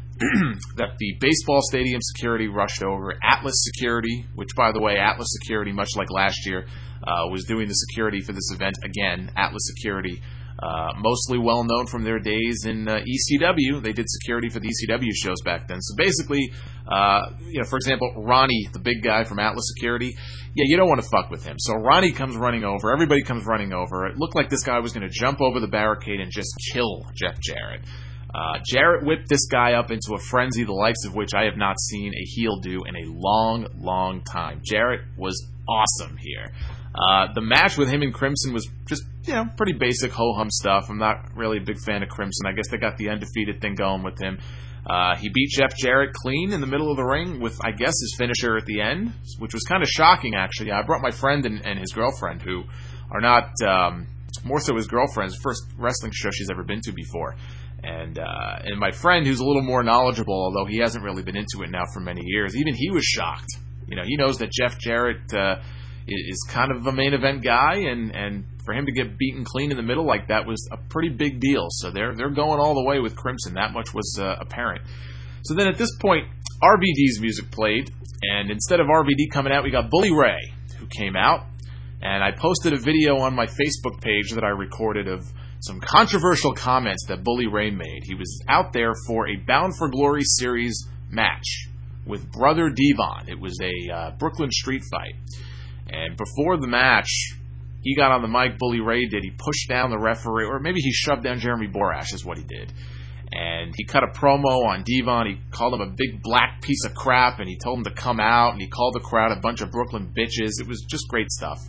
that the baseball stadium security rushed over. Atlas Security, which, by the way, Atlas Security, much like last year, uh, was doing the security for this event again. Atlas Security, uh, mostly well known from their days in uh, E C W. They did security for the E C W shows back then. So basically, uh, you know, for example, Ronnie, the big guy from Atlas Security, yeah, you don't want to fuck with him. So Ronnie comes running over. Everybody comes running over. It looked like this guy was going to jump over the barricade and just kill Jeff Jarrett. Uh, Jarrett whipped this guy up into a frenzy, the likes of which I have not seen a heel do in a long, long time. Jarrett was awesome here. Uh, the match with him and Crimson was just, you know, pretty basic ho-hum stuff. I'm not really a big fan of Crimson. I guess they got the undefeated thing going with him. Uh, he beat Jeff Jarrett clean in the middle of the ring with, I guess, his finisher at the end, which was kind of shocking, actually. I brought my friend and, and his girlfriend, who are not, um, more so his girlfriend's first wrestling show she's ever been to before. And uh, and my friend, who's a little more knowledgeable, although he hasn't really been into it now for many years, even he was shocked. You know, he knows that Jeff Jarrett uh, is kind of a main event guy, and, and for him to get beaten clean in the middle like that was a pretty big deal. So they're they're going all the way with Crimson. That much was uh, apparent. So then at this point, R V D's music played, and instead of R V D coming out, we got Bully Ray, who came out. And I posted a video on my Facebook page that I recorded of some controversial comments that Bully Ray made. He was out there for a Bound for Glory series match with Brother Devon. It was a uh, Brooklyn street fight. And before the match, he got on the mic, Bully Ray did. He pushed down the referee, or maybe he shoved down Jeremy Borash is what he did. And he cut a promo on Devon. He called him a big black piece of crap, and he told him to come out, and he called the crowd a bunch of Brooklyn bitches. It was just great stuff.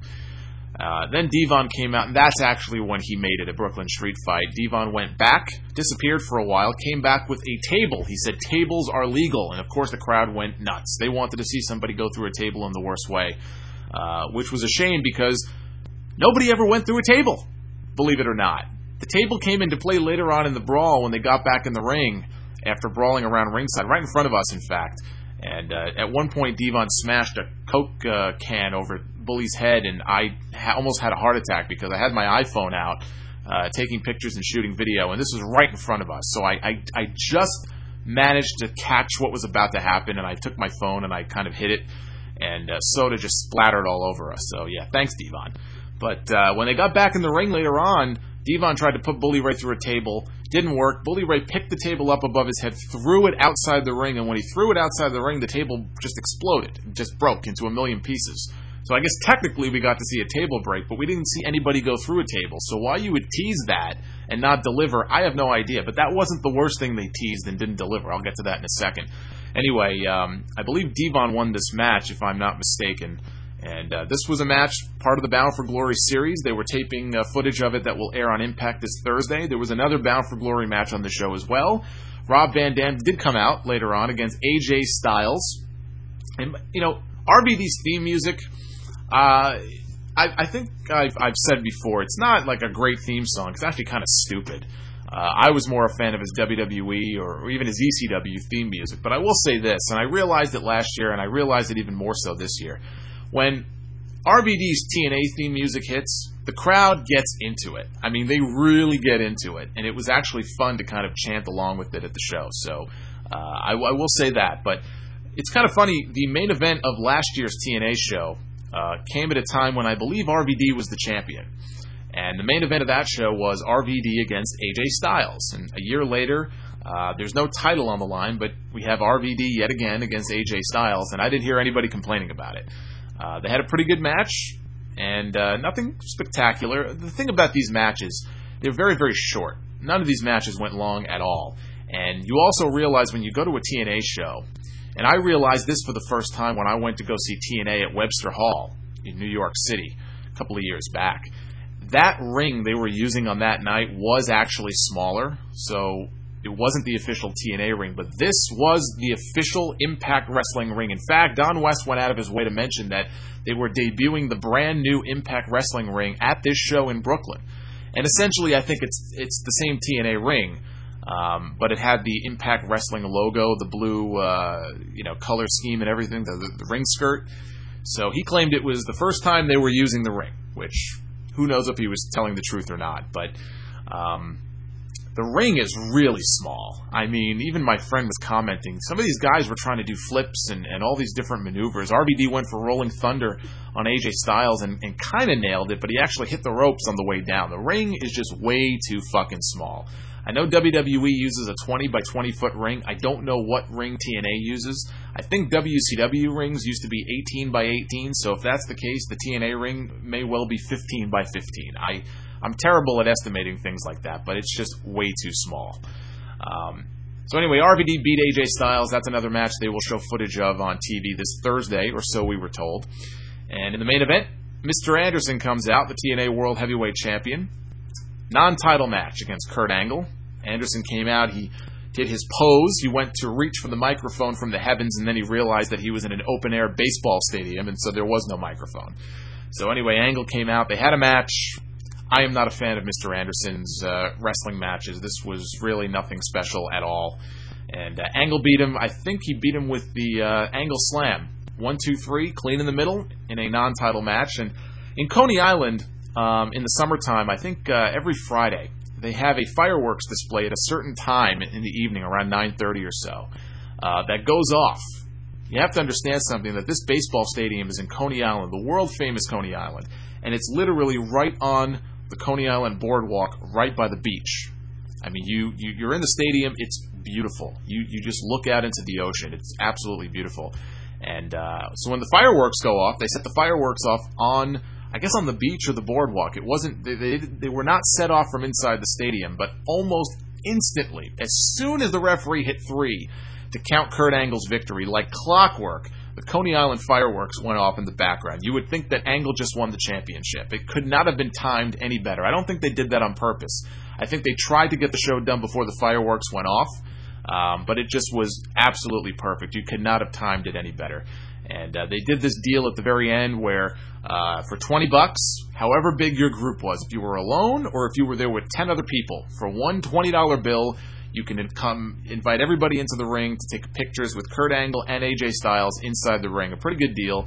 Uh, then Devon came out, and that's actually when he made it a Brooklyn street fight. Devon went back, disappeared for a while, came back with a table. He said tables are legal, and of course the crowd went nuts. They wanted to see somebody go through a table in the worst way, uh, which was a shame because nobody ever went through a table, believe it or not. The table came into play later on in the brawl when they got back in the ring after brawling around ringside, right in front of us, in fact. And uh, at one point, Devon smashed a Coke uh, can over Bully's head, and I ha- almost had a heart attack because I had my iPhone out uh, taking pictures and shooting video, and this was right in front of us. So I, I, I just managed to catch what was about to happen, and I took my phone and I kind of hit it, and uh, soda just splattered all over us. So yeah, thanks, Devon. But uh, when they got back in the ring later on, Devon tried to put Bully Ray through a table. Didn't work. Bully Ray picked the table up above his head, threw it outside the ring, and when he threw it outside the ring, the table just exploded. It just broke into a million pieces. So I guess technically we got to see a table break, but we didn't see anybody go through a table. So why you would tease that and not deliver, I have no idea. But that wasn't the worst thing they teased and didn't deliver. I'll get to that in a second. Anyway, um, I believe Devon won this match, if I'm not mistaken. And uh, this was a match, part of the Bound for Glory series. They were taping uh, footage of it that will air on Impact this Thursday. There was another Bound for Glory match on the show as well. Rob Van Dam did come out later on against A J Styles. And, you know, R V D's theme music, uh, I, I think I've, I've said before, it's not like a great theme song. It's actually kind of stupid. Uh, I was more a fan of his W W E or, or even his E C W theme music. But I will say this, and I realized it last year, and I realized it even more so this year. When R V D's T N A theme music hits, the crowd gets into it. I mean, they really get into it. And it was actually fun to kind of chant along with it at the show. So uh, I, I will say that. But it's kind of funny. The main event of last year's T N A show uh, came at a time when I believe R V D was the champion. And the main event of that show was R V D against A J Styles. And a year later, uh, there's no title on the line, but we have R V D yet again against A J Styles. And I didn't hear anybody complaining about it. Uh, they had a pretty good match, and uh, nothing spectacular. The thing about these matches, they're very, very short. None of these matches went long at all. And you also realize when you go to a T N A show, and I realized this for the first time when I went to go see T N A at Webster Hall in New York City a couple of years back. That ring they were using on that night was actually smaller, so it wasn't the official T N A ring, but this was the official Impact Wrestling ring. In fact, Don West went out of his way to mention that they were debuting the brand new Impact Wrestling ring at this show in Brooklyn. And essentially, I think it's it's the same T N A ring, um, but it had the Impact Wrestling logo, the blue uh, you know color scheme and everything, the, the, the ring skirt. So he claimed it was the first time they were using the ring, which who knows if he was telling the truth or not, but Um, the ring is really small. I mean, even my friend was commenting. Some of these guys were trying to do flips and, and all these different maneuvers. R V D went for Rolling Thunder on A J Styles and, and kind of nailed it, but he actually hit the ropes on the way down. The ring is just way too fucking small. I know W W E uses a twenty by twenty foot ring. I don't know what ring T N A uses. I think W C W rings used to be eighteen by eighteen, so if that's the case, the T N A ring may well be fifteen by fifteen. I... I'm terrible at estimating things like that, but it's just way too small. Um, so anyway, R V D beat A J Styles. That's another match they will show footage of on T V this Thursday, or so we were told. And in the main event, Mister Anderson comes out, the T N A World Heavyweight Champion. Non-title match against Kurt Angle. Anderson came out, he did his pose, he went to reach for the microphone from the heavens, and then he realized that he was in an open-air baseball stadium, and so there was no microphone. So anyway, Angle came out, they had a match. I am not a fan of Mister Anderson's uh, wrestling matches. This was really nothing special at all. And uh, Angle beat him, I think he beat him with the uh, Angle Slam. One, two, three, clean in the middle in a non-title match. And in Coney Island, um, in the summertime, I think uh, every Friday, they have a fireworks display at a certain time in the evening, around nine thirty or so, uh, that goes off. You have to understand something, that this baseball stadium is in Coney Island, the world-famous Coney Island, and it's literally right on the Coney Island boardwalk, right by the beach. I mean, you, you, you're in the stadium, it's beautiful. You, you just look out into the ocean. It's absolutely beautiful. And uh, so when the fireworks go off, they set the fireworks off on, I guess on the beach or the boardwalk. It wasn't, they, they, they were not set off from inside the stadium, but almost instantly, as soon as the referee hit three to count Kurt Angle's victory, like clockwork, the Coney Island fireworks went off in the background. You would think that Angle just won the championship. It could not have been timed any better. I don't think they did that on purpose. I think they tried to get the show done before the fireworks went off, um, but it just was absolutely perfect. You could not have timed it any better. And uh, they did this deal at the very end where uh, for twenty bucks, however big your group was, if you were alone or if you were there with ten other people, for one twenty dollar bill, you can come invite everybody into the ring to take pictures with Kurt Angle and A J Styles inside the ring. A pretty good deal.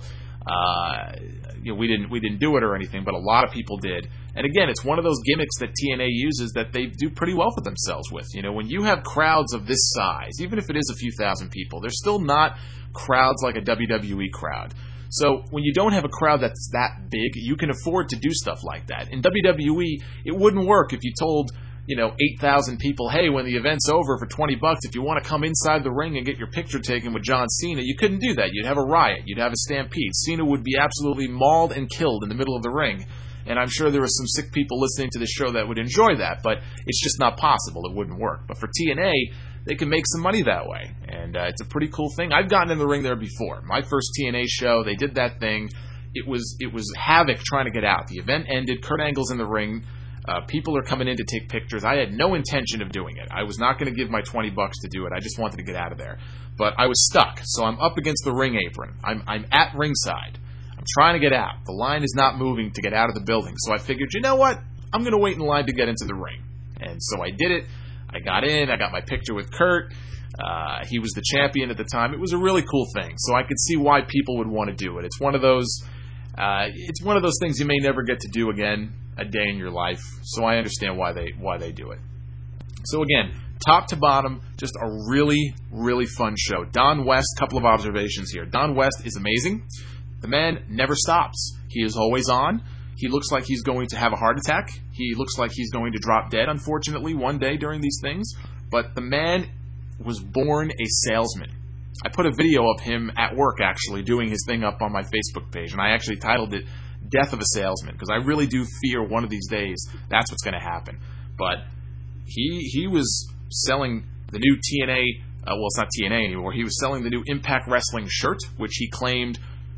Uh, you know, we didn't we didn't do it or anything, but a lot of people did. And again, it's one of those gimmicks that T N A uses that they do pretty well for themselves with. You know, when you have crowds of this size, even if it is a few thousand people, they're still not crowds like a W W E crowd. So when you don't have a crowd that's that big, you can afford to do stuff like that. In W W E, it wouldn't work if you told, you know, eight thousand people, hey, when the event's over for twenty bucks, if you want to come inside the ring and get your picture taken with John Cena, you couldn't do that. You'd have a riot. You'd have a stampede. Cena would be absolutely mauled and killed in the middle of the ring. And I'm sure there are some sick people listening to this show that would enjoy that, but it's just not possible. It wouldn't work. But for T N A, they can make some money that way. And uh, it's a pretty cool thing. I've gotten in the ring there before. My first T N A show, they did that thing. It was it was havoc trying to get out. The event ended. Kurt Angle's in the ring. Uh, people are coming in to take pictures. I had no intention of doing it. I was not going to give my twenty bucks to do it. I just wanted to get out of there. But I was stuck, so I'm up against the ring apron. I'm I'm at ringside. I'm trying to get out. The line is not moving to get out of the building. So I figured, you know what? I'm going to wait in line to get into the ring. And so I did it. I got in. I got my picture with Kurt. Uh, he was the champion at the time. It was a really cool thing. So I could see why people would want to do it. It's one of those uh, it's one of those things you may never get to do again a day in your life. So I understand why they why they do it. So again, top to bottom, just a really, really fun show. Don West, couple of observations here. Don West is amazing. The man never stops. He is always on. He looks like he's going to have a heart attack. He looks like he's going to drop dead, unfortunately, one day during these things. But the man was born a salesman. I put a video of him at work, actually, doing his thing up on my Facebook page, and I actually titled it Death of a Salesman, because I really do fear one of these days that's what's going to happen. But he he was selling the new T N A, uh, well, it's not T N A anymore, he was selling the new Impact Wrestling shirt, which he claimed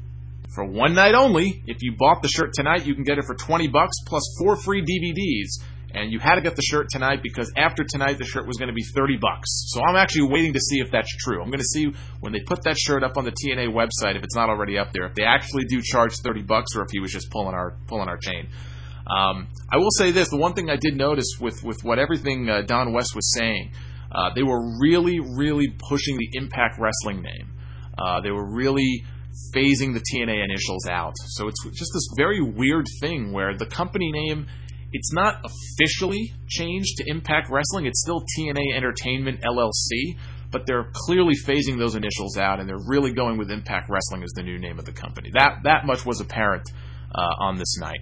for one night only. If you bought the shirt tonight, you can get it for twenty bucks plus four free D V Ds. And you had to get the shirt tonight because after tonight, the shirt was going to be thirty bucks. So I'm actually waiting to see if that's true. I'm going to see when they put that shirt up on the T N A website, if it's not already up there, if they actually do charge thirty bucks or if he was just pulling our pulling our chain. Um, I will say this. The one thing I did notice with, with what everything uh, Don West was saying, uh, they were really, really pushing the Impact Wrestling name. Uh, they were really phasing the T N A initials out. So it's just this very weird thing where the company name, it's not officially changed to Impact Wrestling. It's still T N A Entertainment L L C, but they're clearly phasing those initials out, and they're really going with Impact Wrestling as the new name of the company. That that much was apparent uh, on this night.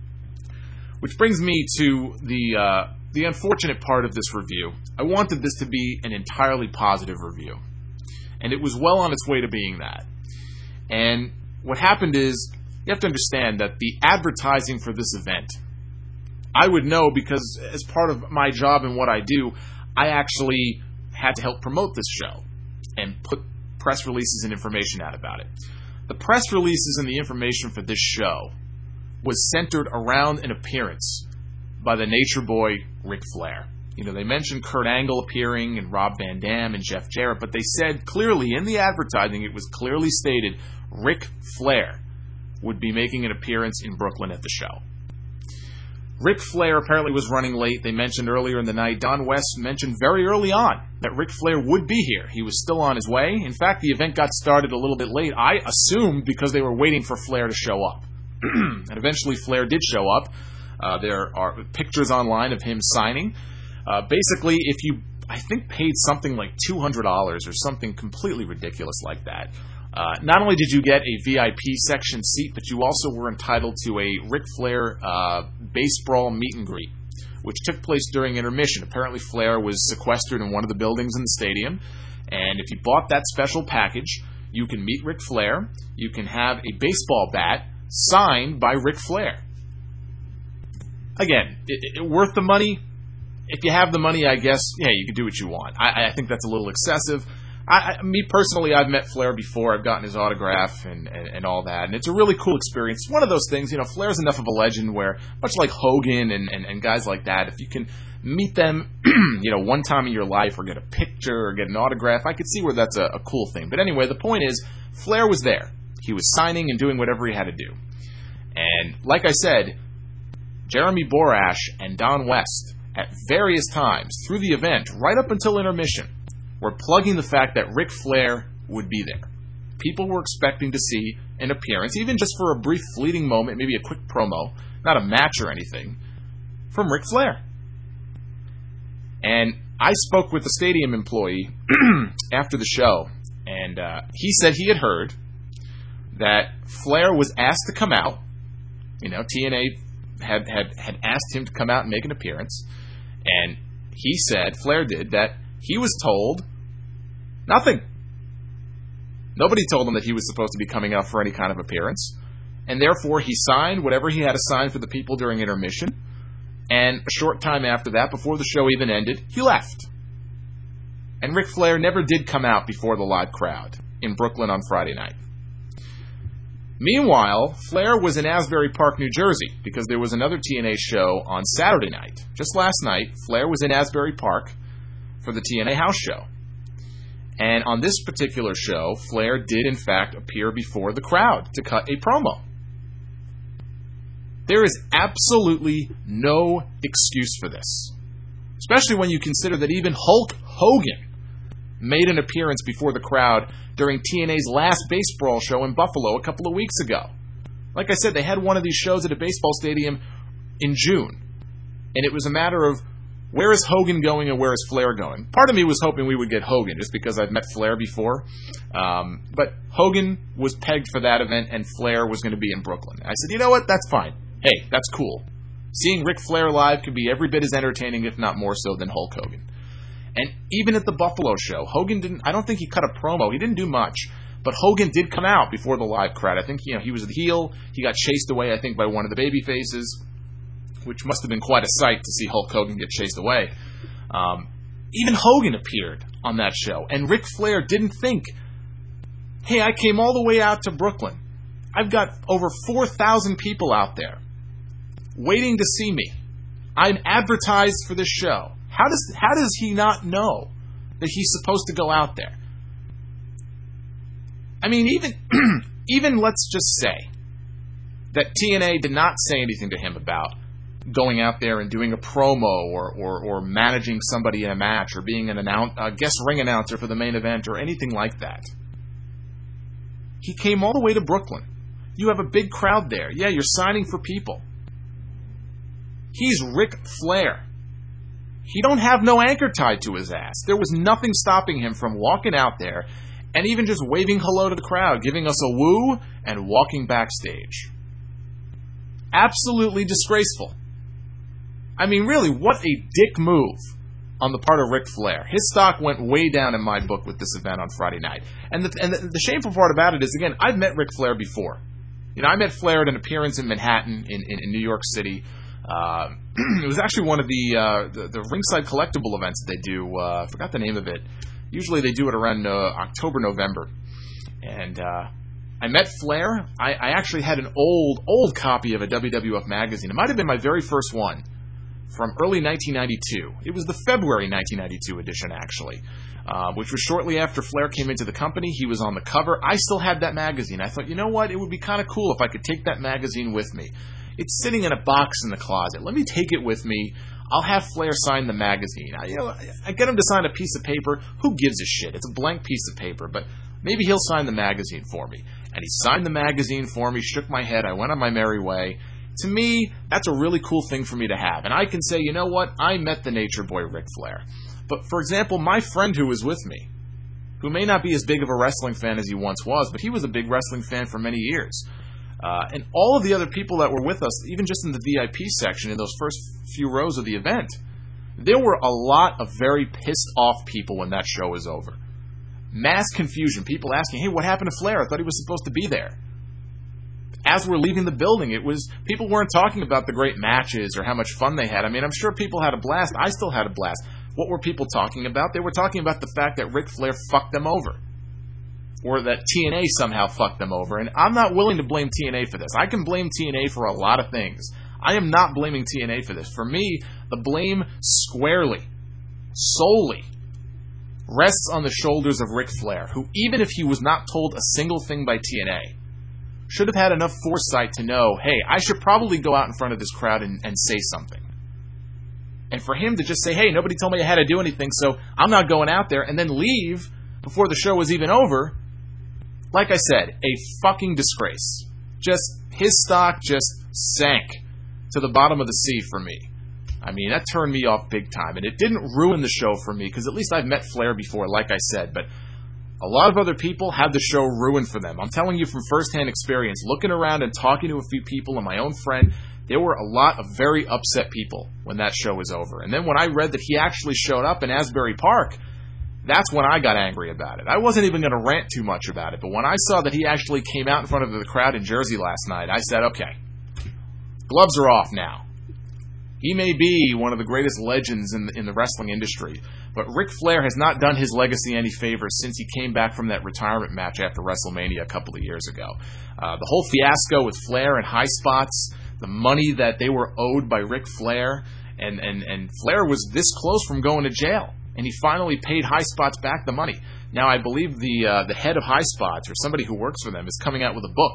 Which brings me to the uh, the unfortunate part of this review. I wanted this to be an entirely positive review, and it was well on its way to being that. And what happened is, you have to understand that the advertising for this event, I would know because as part of my job and what I do, I actually had to help promote this show and put press releases and information out about it. The press releases and the information for this show was centered around an appearance by the Nature Boy, Ric Flair. You know, they mentioned Kurt Angle appearing and Rob Van Dam and Jeff Jarrett, but they said clearly in the advertising, it was clearly stated Ric Flair would be making an appearance in Brooklyn at the show. Ric Flair apparently was running late. They mentioned earlier in the night, Don West mentioned very early on that Ric Flair would be here. He was still on his way. In fact, the event got started a little bit late, I assumed because they were waiting for Flair to show up. And eventually Flair did show up. Uh, there are pictures online of him signing. Uh, basically, if you, I think, paid something like two hundred dollars or something completely ridiculous like that, Uh, not only did you get a V I P section seat, but you also were entitled to a Ric Flair uh, base brawl meet and greet, which took place during intermission. Apparently Flair was sequestered in one of the buildings in the stadium, and if you bought that special package, you can meet Ric Flair, you can have a baseball bat signed by Ric Flair. Again, it, it, worth the money? If you have the money, I guess, yeah, you can do what you want. I, I think that's a little excessive. I, I, me personally, I've met Flair before. I've gotten his autograph and, and, and all that, and it's a really cool experience. It's one of those things, you know, Flair's enough of a legend where, much like Hogan and, and, and guys like that, if you can meet them, you know, one time in your life or get a picture or get an autograph, I could see where that's a, a cool thing. But anyway, the point is, Flair was there. He was signing and doing whatever he had to do. And like I said, Jeremy Borash and Don West, at various times through the event, right up until intermission, were plugging the fact that Ric Flair would be there. People were expecting to see an appearance, even just for a brief fleeting moment, maybe a quick promo, not a match or anything, from Ric Flair. And I spoke with the stadium employee after the show, and uh, he said he had heard that Flair was asked to come out. You know, T N A had, had, had asked him to come out and make an appearance, and he said, Flair did, that he was told nothing. Nobody told him that he was supposed to be coming out for any kind of appearance. And therefore, he signed whatever he had to sign for the people during intermission. And a short time after that, before the show even ended, he left. And Ric Flair never did come out before the live crowd in Brooklyn on Friday night. Meanwhile, Flair was in Asbury Park, New Jersey, because there was another T N A show on Saturday night. Just last night, Flair was in Asbury Park for the T N A house show. And on this particular show, Flair did in fact appear before the crowd to cut a promo. There is absolutely no excuse for this, especially when you consider that even Hulk Hogan made an appearance before the crowd during T N A's last base brawl show in Buffalo a couple of weeks ago. Like I said, they had one of these shows at a baseball stadium in June, and it was a matter of, where is Hogan going and where is Flair going? Part of me was hoping we would get Hogan just because I've met Flair before. Um, but Hogan was pegged for that event and Flair was going to be in Brooklyn. I said, you know what? That's fine. Hey, that's cool. Seeing Ric Flair live could be every bit as entertaining, if not more so, than Hulk Hogan. And even at the Buffalo show, Hogan didn't, I don't think he cut a promo. He didn't do much. But Hogan did come out before the live crowd. I think, you know, he was the heel. He got chased away, I think, by one of the baby faces, which must have been quite a sight to see Hulk Hogan get chased away. Um, even Hogan appeared on that show, and Ric Flair didn't think, hey, I came all the way out to Brooklyn. I've got over four thousand people out there waiting to see me. I'm advertised for this show. How does, how does he not know that he's supposed to go out there? I mean, even, even let's just say that T N A did not say anything to him about going out there and doing a promo or, or, or managing somebody in a match or being an announce, a guest ring announcer for the main event or anything like that. He came all the way to Brooklyn. You have a big crowd there. Yeah, you're signing for people. He's Ric Flair. He don't have no anchor tied to his ass. There was nothing stopping him from walking out there and even just waving hello to the crowd, giving us a woo, and walking backstage. Absolutely disgraceful. I mean, really, what a dick move on the part of Ric Flair. His stock went way down in my book with this event on Friday night. And the, and the, the shameful part about it is, again, I've met Ric Flair before. You know, I met Flair at an appearance in Manhattan, in, in, in New York City, Uh, it was actually one of the, uh, the the ringside collectible events that they do. Uh, I forgot the name of it. Usually they do it around uh, October, November. And uh, I met Flair. I, I actually had an old, old copy of a W W F magazine. It might have been my very first one from early nineteen ninety-two. It was the February nineteen ninety-two edition, actually, uh, which was shortly after Flair came into the company. He was on the cover. I still had that magazine. I thought, you know what? It would be kind of cool if I could take that magazine with me. It's sitting in a box in the closet. Let me take it with me. I'll have Flair sign the magazine. I, you know, I get him to sign a piece of paper. Who gives a shit? It's a blank piece of paper, but maybe he'll sign the magazine for me. And he signed the magazine for me, shook my head. I went on my merry way. To me, that's a really cool thing for me to have. And I can say, you know what? I met the Nature Boy Ric Flair. But, for example, my friend who was with me, who may not be as big of a wrestling fan as he once was, but he was a big wrestling fan for many years. Uh, and all of the other people that were with us, even just in the V I P section in those first few rows of the event, there were a lot of very pissed off people when that show was over. Mass confusion. People asking, hey, what happened to Flair? I thought he was supposed to be there. As we're leaving the building, it was people weren't talking about the great matches or how much fun they had. I mean, I'm sure people had a blast. I still had a blast. What were people talking about? They were talking about the fact that Ric Flair fucked them over. Or that T N A somehow fucked them over. And I'm not willing to blame T N A for this. I can blame T N A for a lot of things. I am not blaming T N A for this. For me, the blame squarely, solely, rests on the shoulders of Ric Flair, who, even if he was not told a single thing by T N A, should have had enough foresight to know, hey, I should probably go out in front of this crowd and, and say something. And for him to just say, hey, nobody told me I had to do anything, so I'm not going out there, and then leave before the show was even over, like I said, a fucking disgrace. Just, his stock just sank to the bottom of the sea for me. I mean, that turned me off big time, and it didn't ruin the show for me, because at least I've met Flair before, like I said, but a lot of other people had the show ruined for them. I'm telling you from firsthand experience, looking around and talking to a few people and my own friend, there were a lot of very upset people when that show was over. And then when I read that he actually showed up in Asbury Park, that's when I got angry about it. I wasn't even going to rant too much about it, but when I saw that he actually came out in front of the crowd in Jersey last night, I said, okay, gloves are off now. He may be one of the greatest legends in the, in the wrestling industry, but Ric Flair has not done his legacy any favors since he came back from that retirement match after WrestleMania a couple of years ago. Uh, the whole fiasco with Flair and High Spots, the money that they were owed by Ric Flair, and, and, and Flair was this close from going to jail. And he finally paid High Spots back the money. Now, I believe the uh, the head of High Spots, or somebody who works for them, is coming out with a book,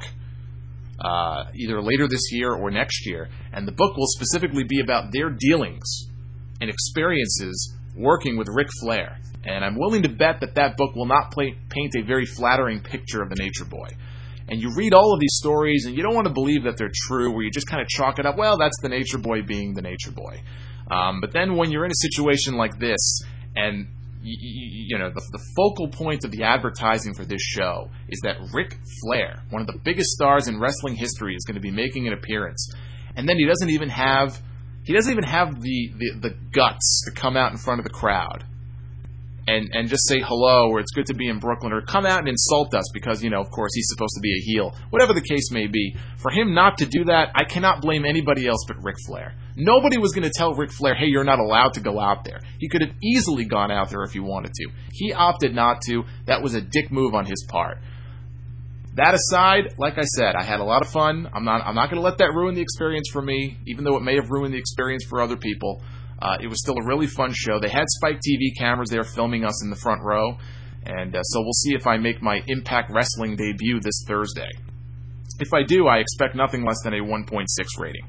uh, either later this year or next year. And the book will specifically be about their dealings and experiences working with Ric Flair. And I'm willing to bet that that book will not play, paint a very flattering picture of the Nature Boy. And you read all of these stories, and you don't want to believe that they're true, where you just kind of chalk it up, well, that's the Nature Boy being the Nature Boy. Um, but then when you're in a situation like this, and, you, you know, the, the focal point of the advertising for this show is that Ric Flair, one of the biggest stars in wrestling history, is going to be making an appearance. And then he doesn't even have, he doesn't even have the, the, the guts to come out in front of the crowd and, and just say hello, or it's good to be in Brooklyn, or come out and insult us because, you know, of course, he's supposed to be a heel. Whatever the case may be, for him not to do that, I cannot blame anybody else but Ric Flair. Nobody was going to tell Ric Flair, hey, you're not allowed to go out there. He could have easily gone out there if he wanted to. He opted not to. That was a dick move on his part. That aside, like I said, I had a lot of fun. I'm not I'm not going to let that ruin the experience for me, even though it may have ruined the experience for other people. Uh, it was still a really fun show. They had Spike T V cameras there filming us in the front row, and uh, so we'll see if I make my Impact Wrestling debut this Thursday. If I do, I expect nothing less than a one point six rating.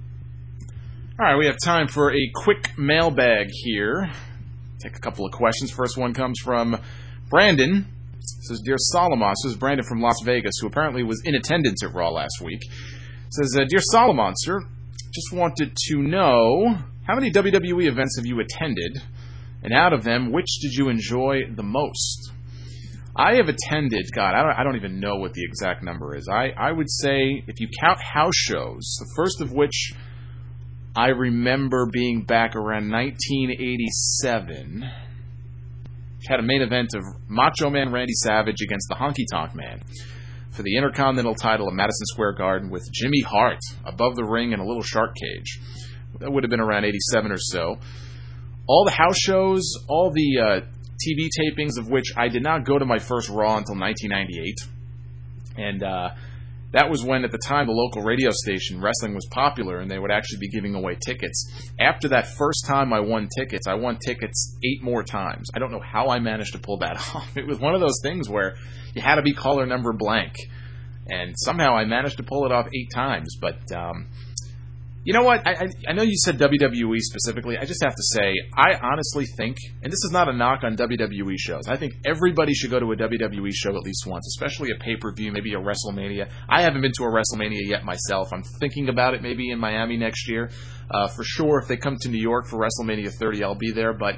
All right, we have time for a quick mailbag here. Take a couple of questions. First one comes from Brandon. It says, Dear Solomon, this is Brandon from Las Vegas, who apparently was in attendance at Raw last week. It says, uh, Dear Solomon, sir, just wanted to know, how many W W E events have you attended? And out of them, which did you enjoy the most? I have attended, God, I don't, I don't even know what the exact number is. I, I would say, if you count house shows, the first of which I remember being back around nineteen eighty-seven, which had a main event of Macho Man Randy Savage against the Honky Tonk Man for the Intercontinental title of Madison Square Garden with Jimmy Hart above the ring in a little shark cage. That would have been around eighty-seven or so. All the house shows, all the uh, T V tapings of which I did not go to my first Raw until nineteen ninety-eight. And uh, that was when, at the time, the local radio station, wrestling was popular, and they would actually be giving away tickets. After that first time I won tickets, I won tickets eight more times. I don't know how I managed to pull that off. It was one of those things where you had to be caller number blank. And somehow I managed to pull it off eight times. But, um, you know what? I, I, I know you said W W E specifically. I just have to say, I honestly think, and this is not a knock on W W E shows, I think everybody should go to a W W E show at least once, especially a pay-per-view, maybe a WrestleMania. I haven't been to a WrestleMania yet myself. I'm thinking about it maybe in Miami next year. Uh, for sure, if they come to New York for WrestleMania thirty, I'll be there. But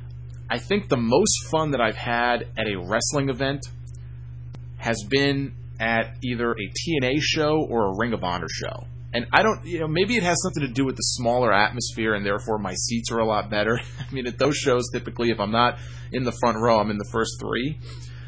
I think the most fun that I've had at a wrestling event has been at either a T N A show or a Ring of Honor show. And I don't, you know, maybe it has something to do with the smaller atmosphere and therefore my seats are a lot better. I mean, at those shows, typically, if I'm not in the front row, I'm in the first three.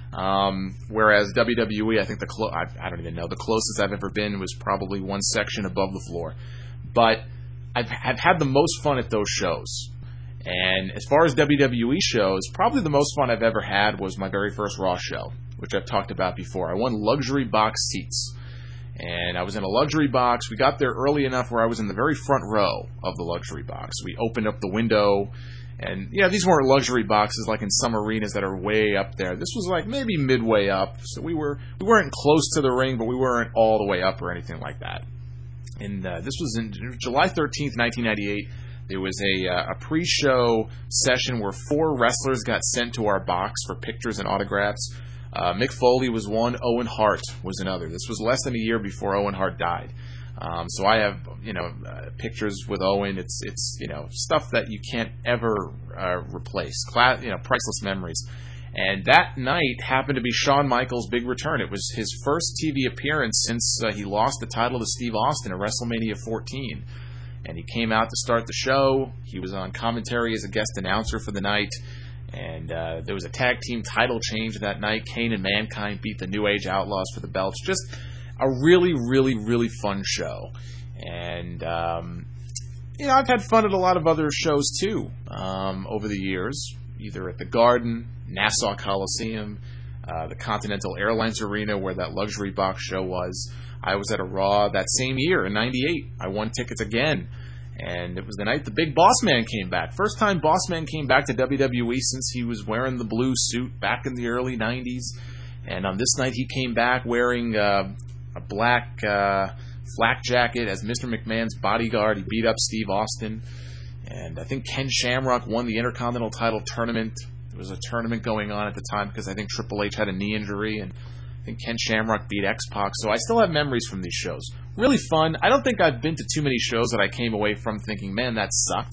Um, whereas W W E, I think the, clo- I, I don't even know, the closest I've ever been was probably one section above the floor. But I've, I've had the most fun at those shows. And as far as W W E shows, probably the most fun I've ever had was my very first Raw show, which I've talked about before. I won luxury box seats. And I was in a luxury box. We got there early enough where I was in the very front row of the luxury box. We opened up the window. And, yeah, these weren't luxury boxes like in some arenas that are way up there. This was like maybe midway up. So we, were, we weren't close to the ring, but we weren't all the way up or anything like that. And uh, this was in July thirteenth, nineteen ninety-eight. There was a, uh, a pre-show session where four wrestlers got sent to our box for pictures and autographs. Uh, Mick Foley was one. Owen Hart was another. This was less than a year before Owen Hart died. Um, so I have, you know, uh, pictures with Owen. It's, it's, you know, stuff that you can't ever uh, replace. Cla- you know, priceless memories. And that night happened to be Shawn Michaels' big return. It was his first T V appearance since uh, he lost the title to Steve Austin at WrestleMania fourteen. And he came out to start the show. He was on commentary as a guest announcer for the night. And uh, there was a tag team title change that night. Kane and Mankind beat the New Age Outlaws for the belts. Just a really, really, really fun show. And, um, you know, I've had fun at a lot of other shows, too, um, over the years. Either at the Garden, Nassau Coliseum, uh, the Continental Airlines Arena, where that luxury box show was. I was at a Raw that same year in ninety-eight. I won tickets again. And it was the night the Big Boss Man came back. First time Boss Man came back to W W E since he was wearing the blue suit back in the early nineties. And on this night he came back wearing uh, a black uh, flak jacket as Mister McMahon's bodyguard. He beat up Steve Austin. And I think Ken Shamrock won the Intercontinental title tournament. There was a tournament going on at the time because I think Triple H had a knee injury. And I think Ken Shamrock beat X-Pac. So I still have memories from these shows. Really fun. I don't think I've been to too many shows that I came away from thinking, man, that sucked.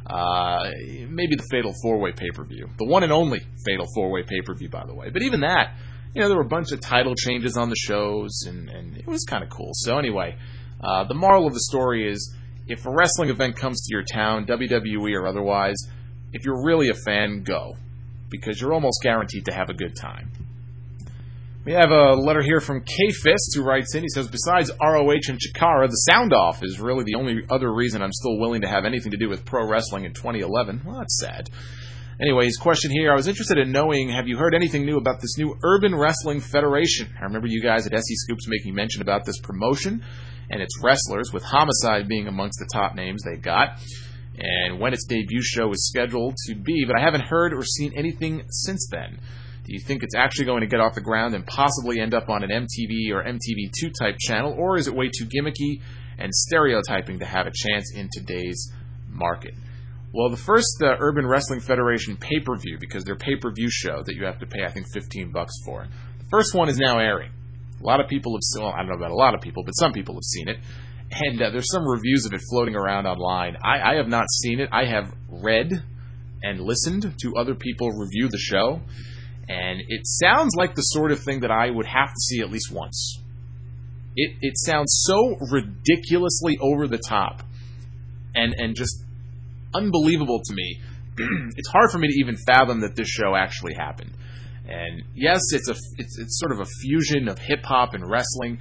Uh, maybe the Fatal four-Way pay-per-view. The one and only Fatal four-Way pay-per-view, by the way. But even that, you know, there were a bunch of title changes on the shows, and, and it was kind of cool. So anyway, uh, the moral of the story is, if a wrestling event comes to your town, W W E or otherwise, if you're really a fan, go. Because you're almost guaranteed to have a good time. We have a letter here from K-Fist, who writes in. He says, besides R O H and Chikara, the Sound-Off is really the only other reason I'm still willing to have anything to do with pro wrestling in twenty eleven. Well, that's sad. Anyway, his question here, I was interested in knowing, have you heard anything new about this new Urban Wrestling Federation? I remember you guys at S E Scoops making mention about this promotion and its wrestlers, with Homicide being amongst the top names they got, and when its debut show is scheduled to be, but I haven't heard or seen anything since then. Do you think it's actually going to get off the ground and possibly end up on an M T V or M T V two type channel, or is it way too gimmicky and stereotyping to have a chance in today's market? Well, the first uh, Urban Wrestling Federation pay-per-view, because their pay-per-view show that you have to pay, I think, fifteen bucks for, the first one is now airing. A lot of people have seen, well, I don't know about a lot of people, but some people have seen it. And uh, there's some reviews of it floating around online. I, I have not seen it. I have read and listened to other people review the show. And it sounds like the sort of thing that I would have to see at least once. It it sounds so ridiculously over the top and, and just unbelievable to me. It's hard for me to even fathom that this show actually happened. And yes, it's a it's, it's sort of a fusion of hip-hop and wrestling.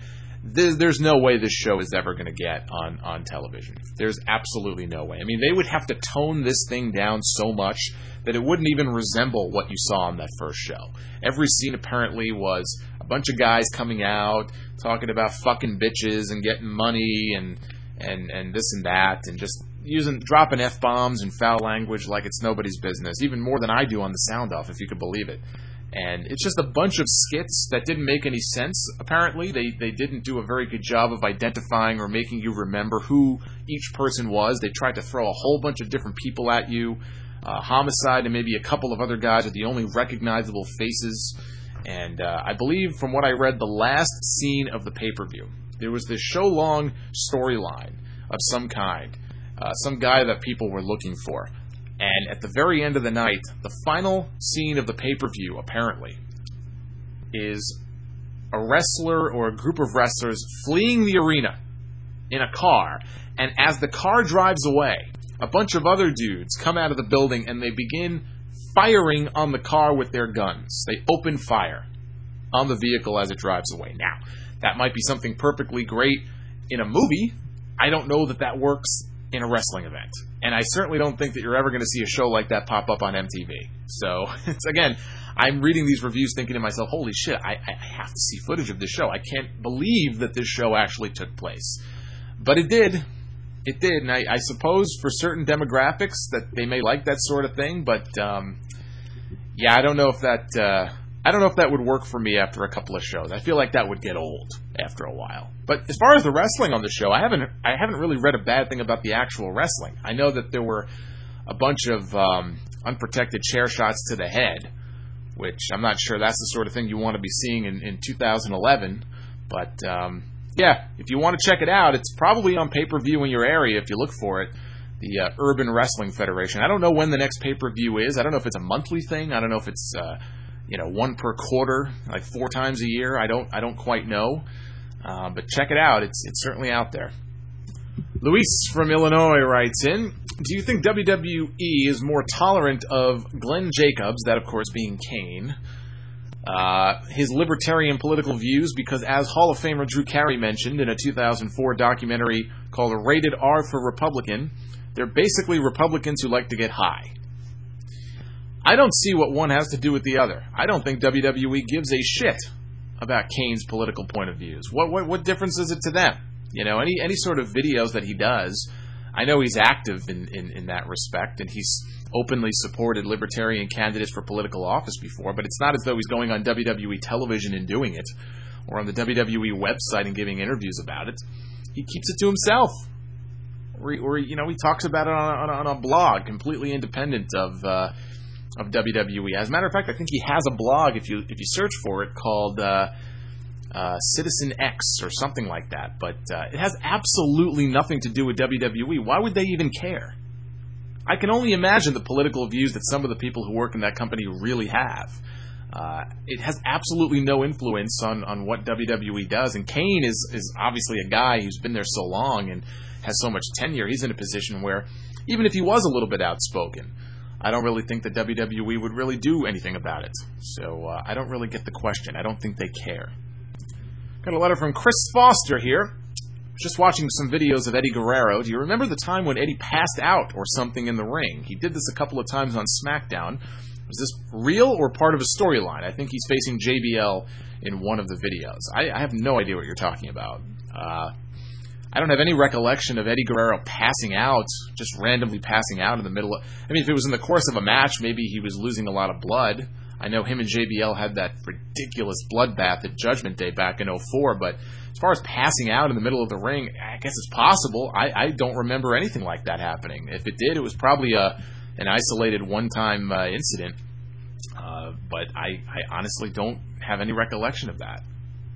th- there's no way this show is ever going to get on, on television. There's absolutely no way. I mean, they would have to tone this thing down so much that it wouldn't even resemble what you saw on that first show. Every scene apparently was a bunch of guys coming out, talking about fucking bitches and getting money and and, and this and that, and just using dropping F-bombs and foul language like it's nobody's business, even more than I do on the Sound Off, if you could believe it. And it's just a bunch of skits that didn't make any sense, apparently. They they didn't do a very good job of identifying or making you remember who each person was. They tried to throw a whole bunch of different people at you. Uh, Homicide and maybe a couple of other guys are the only recognizable faces. And uh, I believe, from what I read, the last scene of the pay-per-view, there was this show-long storyline of some kind, uh, some guy that people were looking for. And at the very end of the night, the final scene of the pay-per-view, apparently, is a wrestler or a group of wrestlers fleeing the arena in a car. And as the car drives away, a bunch of other dudes come out of the building and they begin firing on the car with their guns. They open fire on the vehicle as it drives away. Now, that might be something perfectly great in a movie. I don't know that that works in a wrestling event. And I certainly don't think that you're ever going to see a show like that pop up on M T V. So, it's again, I'm reading these reviews thinking to myself, holy shit, I, I have to see footage of this show. I can't believe that this show actually took place. But it did. It did. And I, I suppose for certain demographics that they may like that sort of thing. But, um, yeah, I don't know if that... Uh, I don't know if that would work for me after a couple of shows. I feel like that would get old after a while. But as far as the wrestling on the show, I haven't I haven't really read a bad thing about the actual wrestling. I know that there were a bunch of um, unprotected chair shots to the head, which I'm not sure that's the sort of thing you want to be seeing in, in two thousand eleven. But, um, yeah, if you want to check it out, it's probably on pay-per-view in your area if you look for it. The uh, Urban Wrestling Federation. I don't know when the next pay-per-view is. I don't know if it's a monthly thing. I don't know if it's... Uh, you know, one per quarter, like four times a year. I don't, I don't quite know, uh, but check it out. It's, it's certainly out there. Luis from Illinois writes in: do you think W W E is more tolerant of Glenn Jacobs, that of course being Kane, uh, his libertarian political views? Because as Hall of Famer Drew Carey mentioned in a two thousand four documentary called Rated R for Republican, they're basically Republicans who like to get high. I don't see what one has to do with the other. I don't think W W E gives a shit about Kane's political point of views. What what what difference is it to them? You know, any any sort of videos that he does, I know he's active in, in, in that respect, and he's openly supported libertarian candidates for political office before, but it's not as though he's going on W W E television and doing it, or on the W W E website and giving interviews about it. He keeps it to himself. Or, or you know, he talks about it on, on, on a blog, completely independent of... Uh, of W W E. As a matter of fact, I think he has a blog, if you if you search for it, called uh, uh, Citizen X or something like that. But uh, it has absolutely nothing to do with W W E. Why would they even care? I can only imagine the political views that some of the people who work in that company really have. Uh, it has absolutely no influence on, on what W W E does. And Kane is, is obviously a guy who's been there so long and has so much tenure. He's in a position where, even if he was a little bit outspoken, I don't really think that W W E would really do anything about it. So uh, I don't really get the question. I don't think they care. Got a letter from Chris Foster here. Just watching some videos of Eddie Guerrero. Do you remember the time when Eddie passed out or something in the ring? He did this a couple of times on SmackDown. Was this real or part of a storyline? I think he's facing J B L in one of the videos. I, I have no idea what you're talking about. Uh... I don't have any recollection of Eddie Guerrero passing out, just randomly passing out in the middle of... I mean, if it was in the course of a match, maybe he was losing a lot of blood. I know him and J B L had that ridiculous bloodbath at Judgment Day back in oh four, but as far as passing out in the middle of the ring, I guess it's possible. I, I don't remember anything like that happening. If it did, it was probably a an isolated one-time uh, incident, uh, but I, I honestly don't have any recollection of that.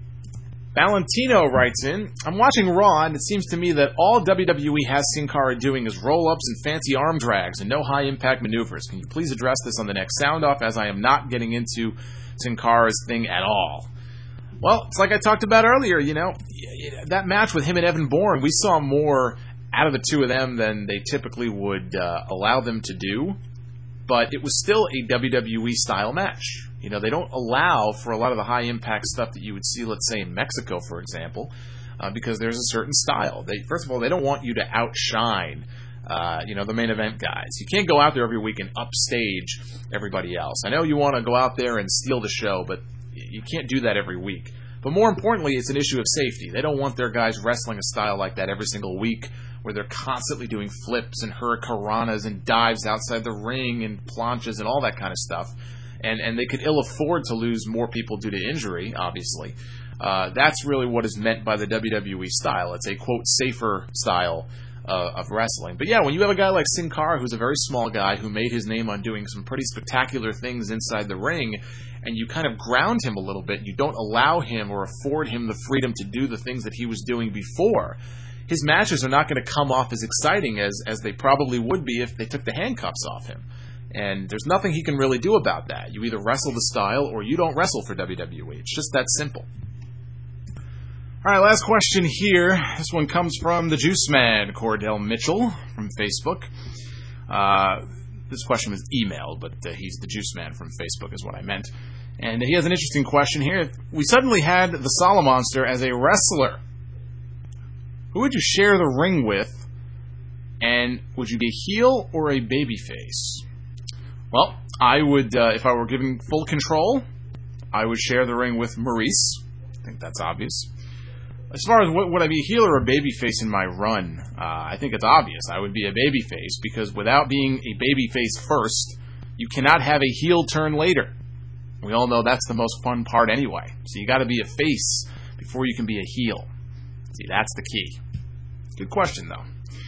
Valentino writes in: I'm watching Raw, and it seems to me that all W W E has Sin Cara doing is roll-ups and fancy arm drags and no high-impact maneuvers. Can you please address this on the next Sound-Off, as I am not getting into Sin Cara's thing at all? Well, it's like I talked about earlier, you know, that match with him and Evan Bourne, we saw more out of the two of them than they typically would uh, allow them to do, but it was still a W W E-style match. You know, they don't allow for a lot of the high-impact stuff that you would see, let's say, in Mexico, for example. uh, because there's a certain style. They, first of all, they don't want you to outshine Uh, you know, the main event guys. You can't go out there every week and upstage everybody else. I know you want to go out there and steal the show, but you can't do that every week. But more importantly, it's an issue of safety. They don't want their guys wrestling a style like that every single week, where they're constantly doing flips and hurricanranas and dives outside the ring and planches and all that kind of stuff. And and they could ill afford to lose more people due to injury, obviously. Uh, that's really what is meant by the W W E style. It's a, quote, safer style Uh, of wrestling. But yeah, when you have a guy like Sin Cara, who's a very small guy who made his name on doing some pretty spectacular things inside the ring, and you kind of ground him a little bit, you don't allow him or afford him the freedom to do the things that he was doing before, his matches are not going to come off as exciting as, as they probably would be if they took the handcuffs off him. And there's nothing he can really do about that. You either wrestle the style or you don't wrestle for W W E. It's just that simple. All right, last question here. This one comes from the Juice Man, Cordell Mitchell from Facebook. Uh, this question was emailed, but uh, he's the Juice Man from Facebook is what I meant. And he has an interesting question here. We suddenly had the Solomonster as a wrestler. Who would you share the ring with? And would you be a heel or a babyface? Well, I would, uh, if I were given full control, I would share the ring with Maurice. I think that's obvious. As far as what, would I be a heel or a babyface in my run, uh, I think it's obvious. I would be a babyface because without being a babyface first, you cannot have a heel turn later. We all know that's the most fun part anyway. So you got to be a face before you can be a heel. See, that's the key. Good question, though.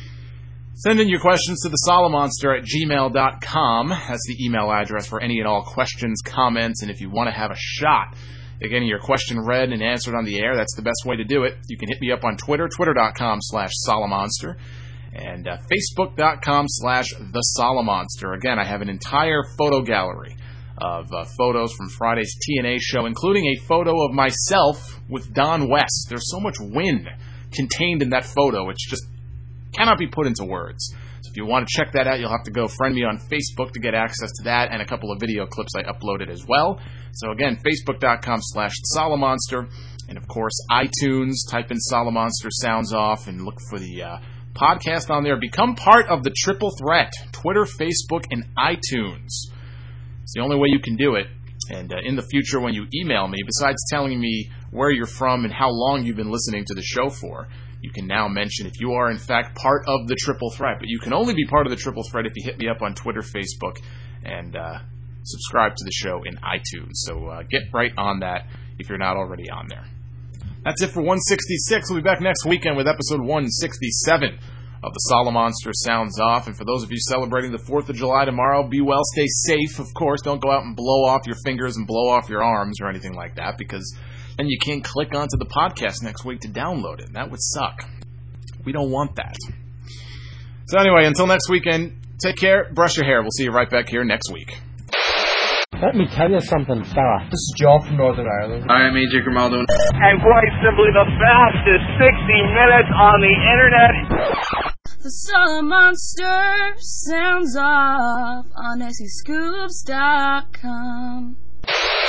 Send in your questions to the Solomonster at gmail dot com. That's the email address for any and all questions, comments, and if you want to have a shot at getting your question read and answered on the air, that's the best way to do it. You can hit me up on Twitter, twitter dot com slash Solomonster, and uh, facebook dot com slash The Solomonster. Again, I have an entire photo gallery of uh, photos from Friday's T N A show, including a photo of myself with Don West. There's so much wind contained in that photo, it's just cannot be put into words. So if you want to check that out, you'll have to go friend me on Facebook to get access to that and a couple of video clips I uploaded as well. So again, facebook dot com slash Solomonster, and of course iTunes, type in Solomonster Sounds Off and look for the uh, podcast on there. Become part of the Triple Threat, Twitter, Facebook, and iTunes. It's the only way you can do it. And uh, in the future, when you email me, besides telling me where you're from and how long you've been listening to the show for, you can now mention if you are, in fact, part of the Triple Threat. But you can only be part of the Triple Threat if you hit me up on Twitter, Facebook, and uh, subscribe to the show in iTunes. So uh, get right on that if you're not already on there. That's it for one sixty-six. We'll be back next weekend with episode one sixty-seven of the Solomonster Sounds Off. And for those of you celebrating the fourth of July tomorrow, be well, stay safe, of course. Don't go out and blow off your fingers and blow off your arms or anything like that, because then you can't click onto the podcast next week to download it. That would suck. We don't want that. So anyway, until next weekend, take care, brush your hair. We'll see you right back here next week. Let me tell you something, Sarah. This is John from Northern Ireland. Hi, I'm A J Grimaldo. And quite simply the fastest sixty minutes on the internet. The Solomonster Sounds Off on S E Scoops dot com.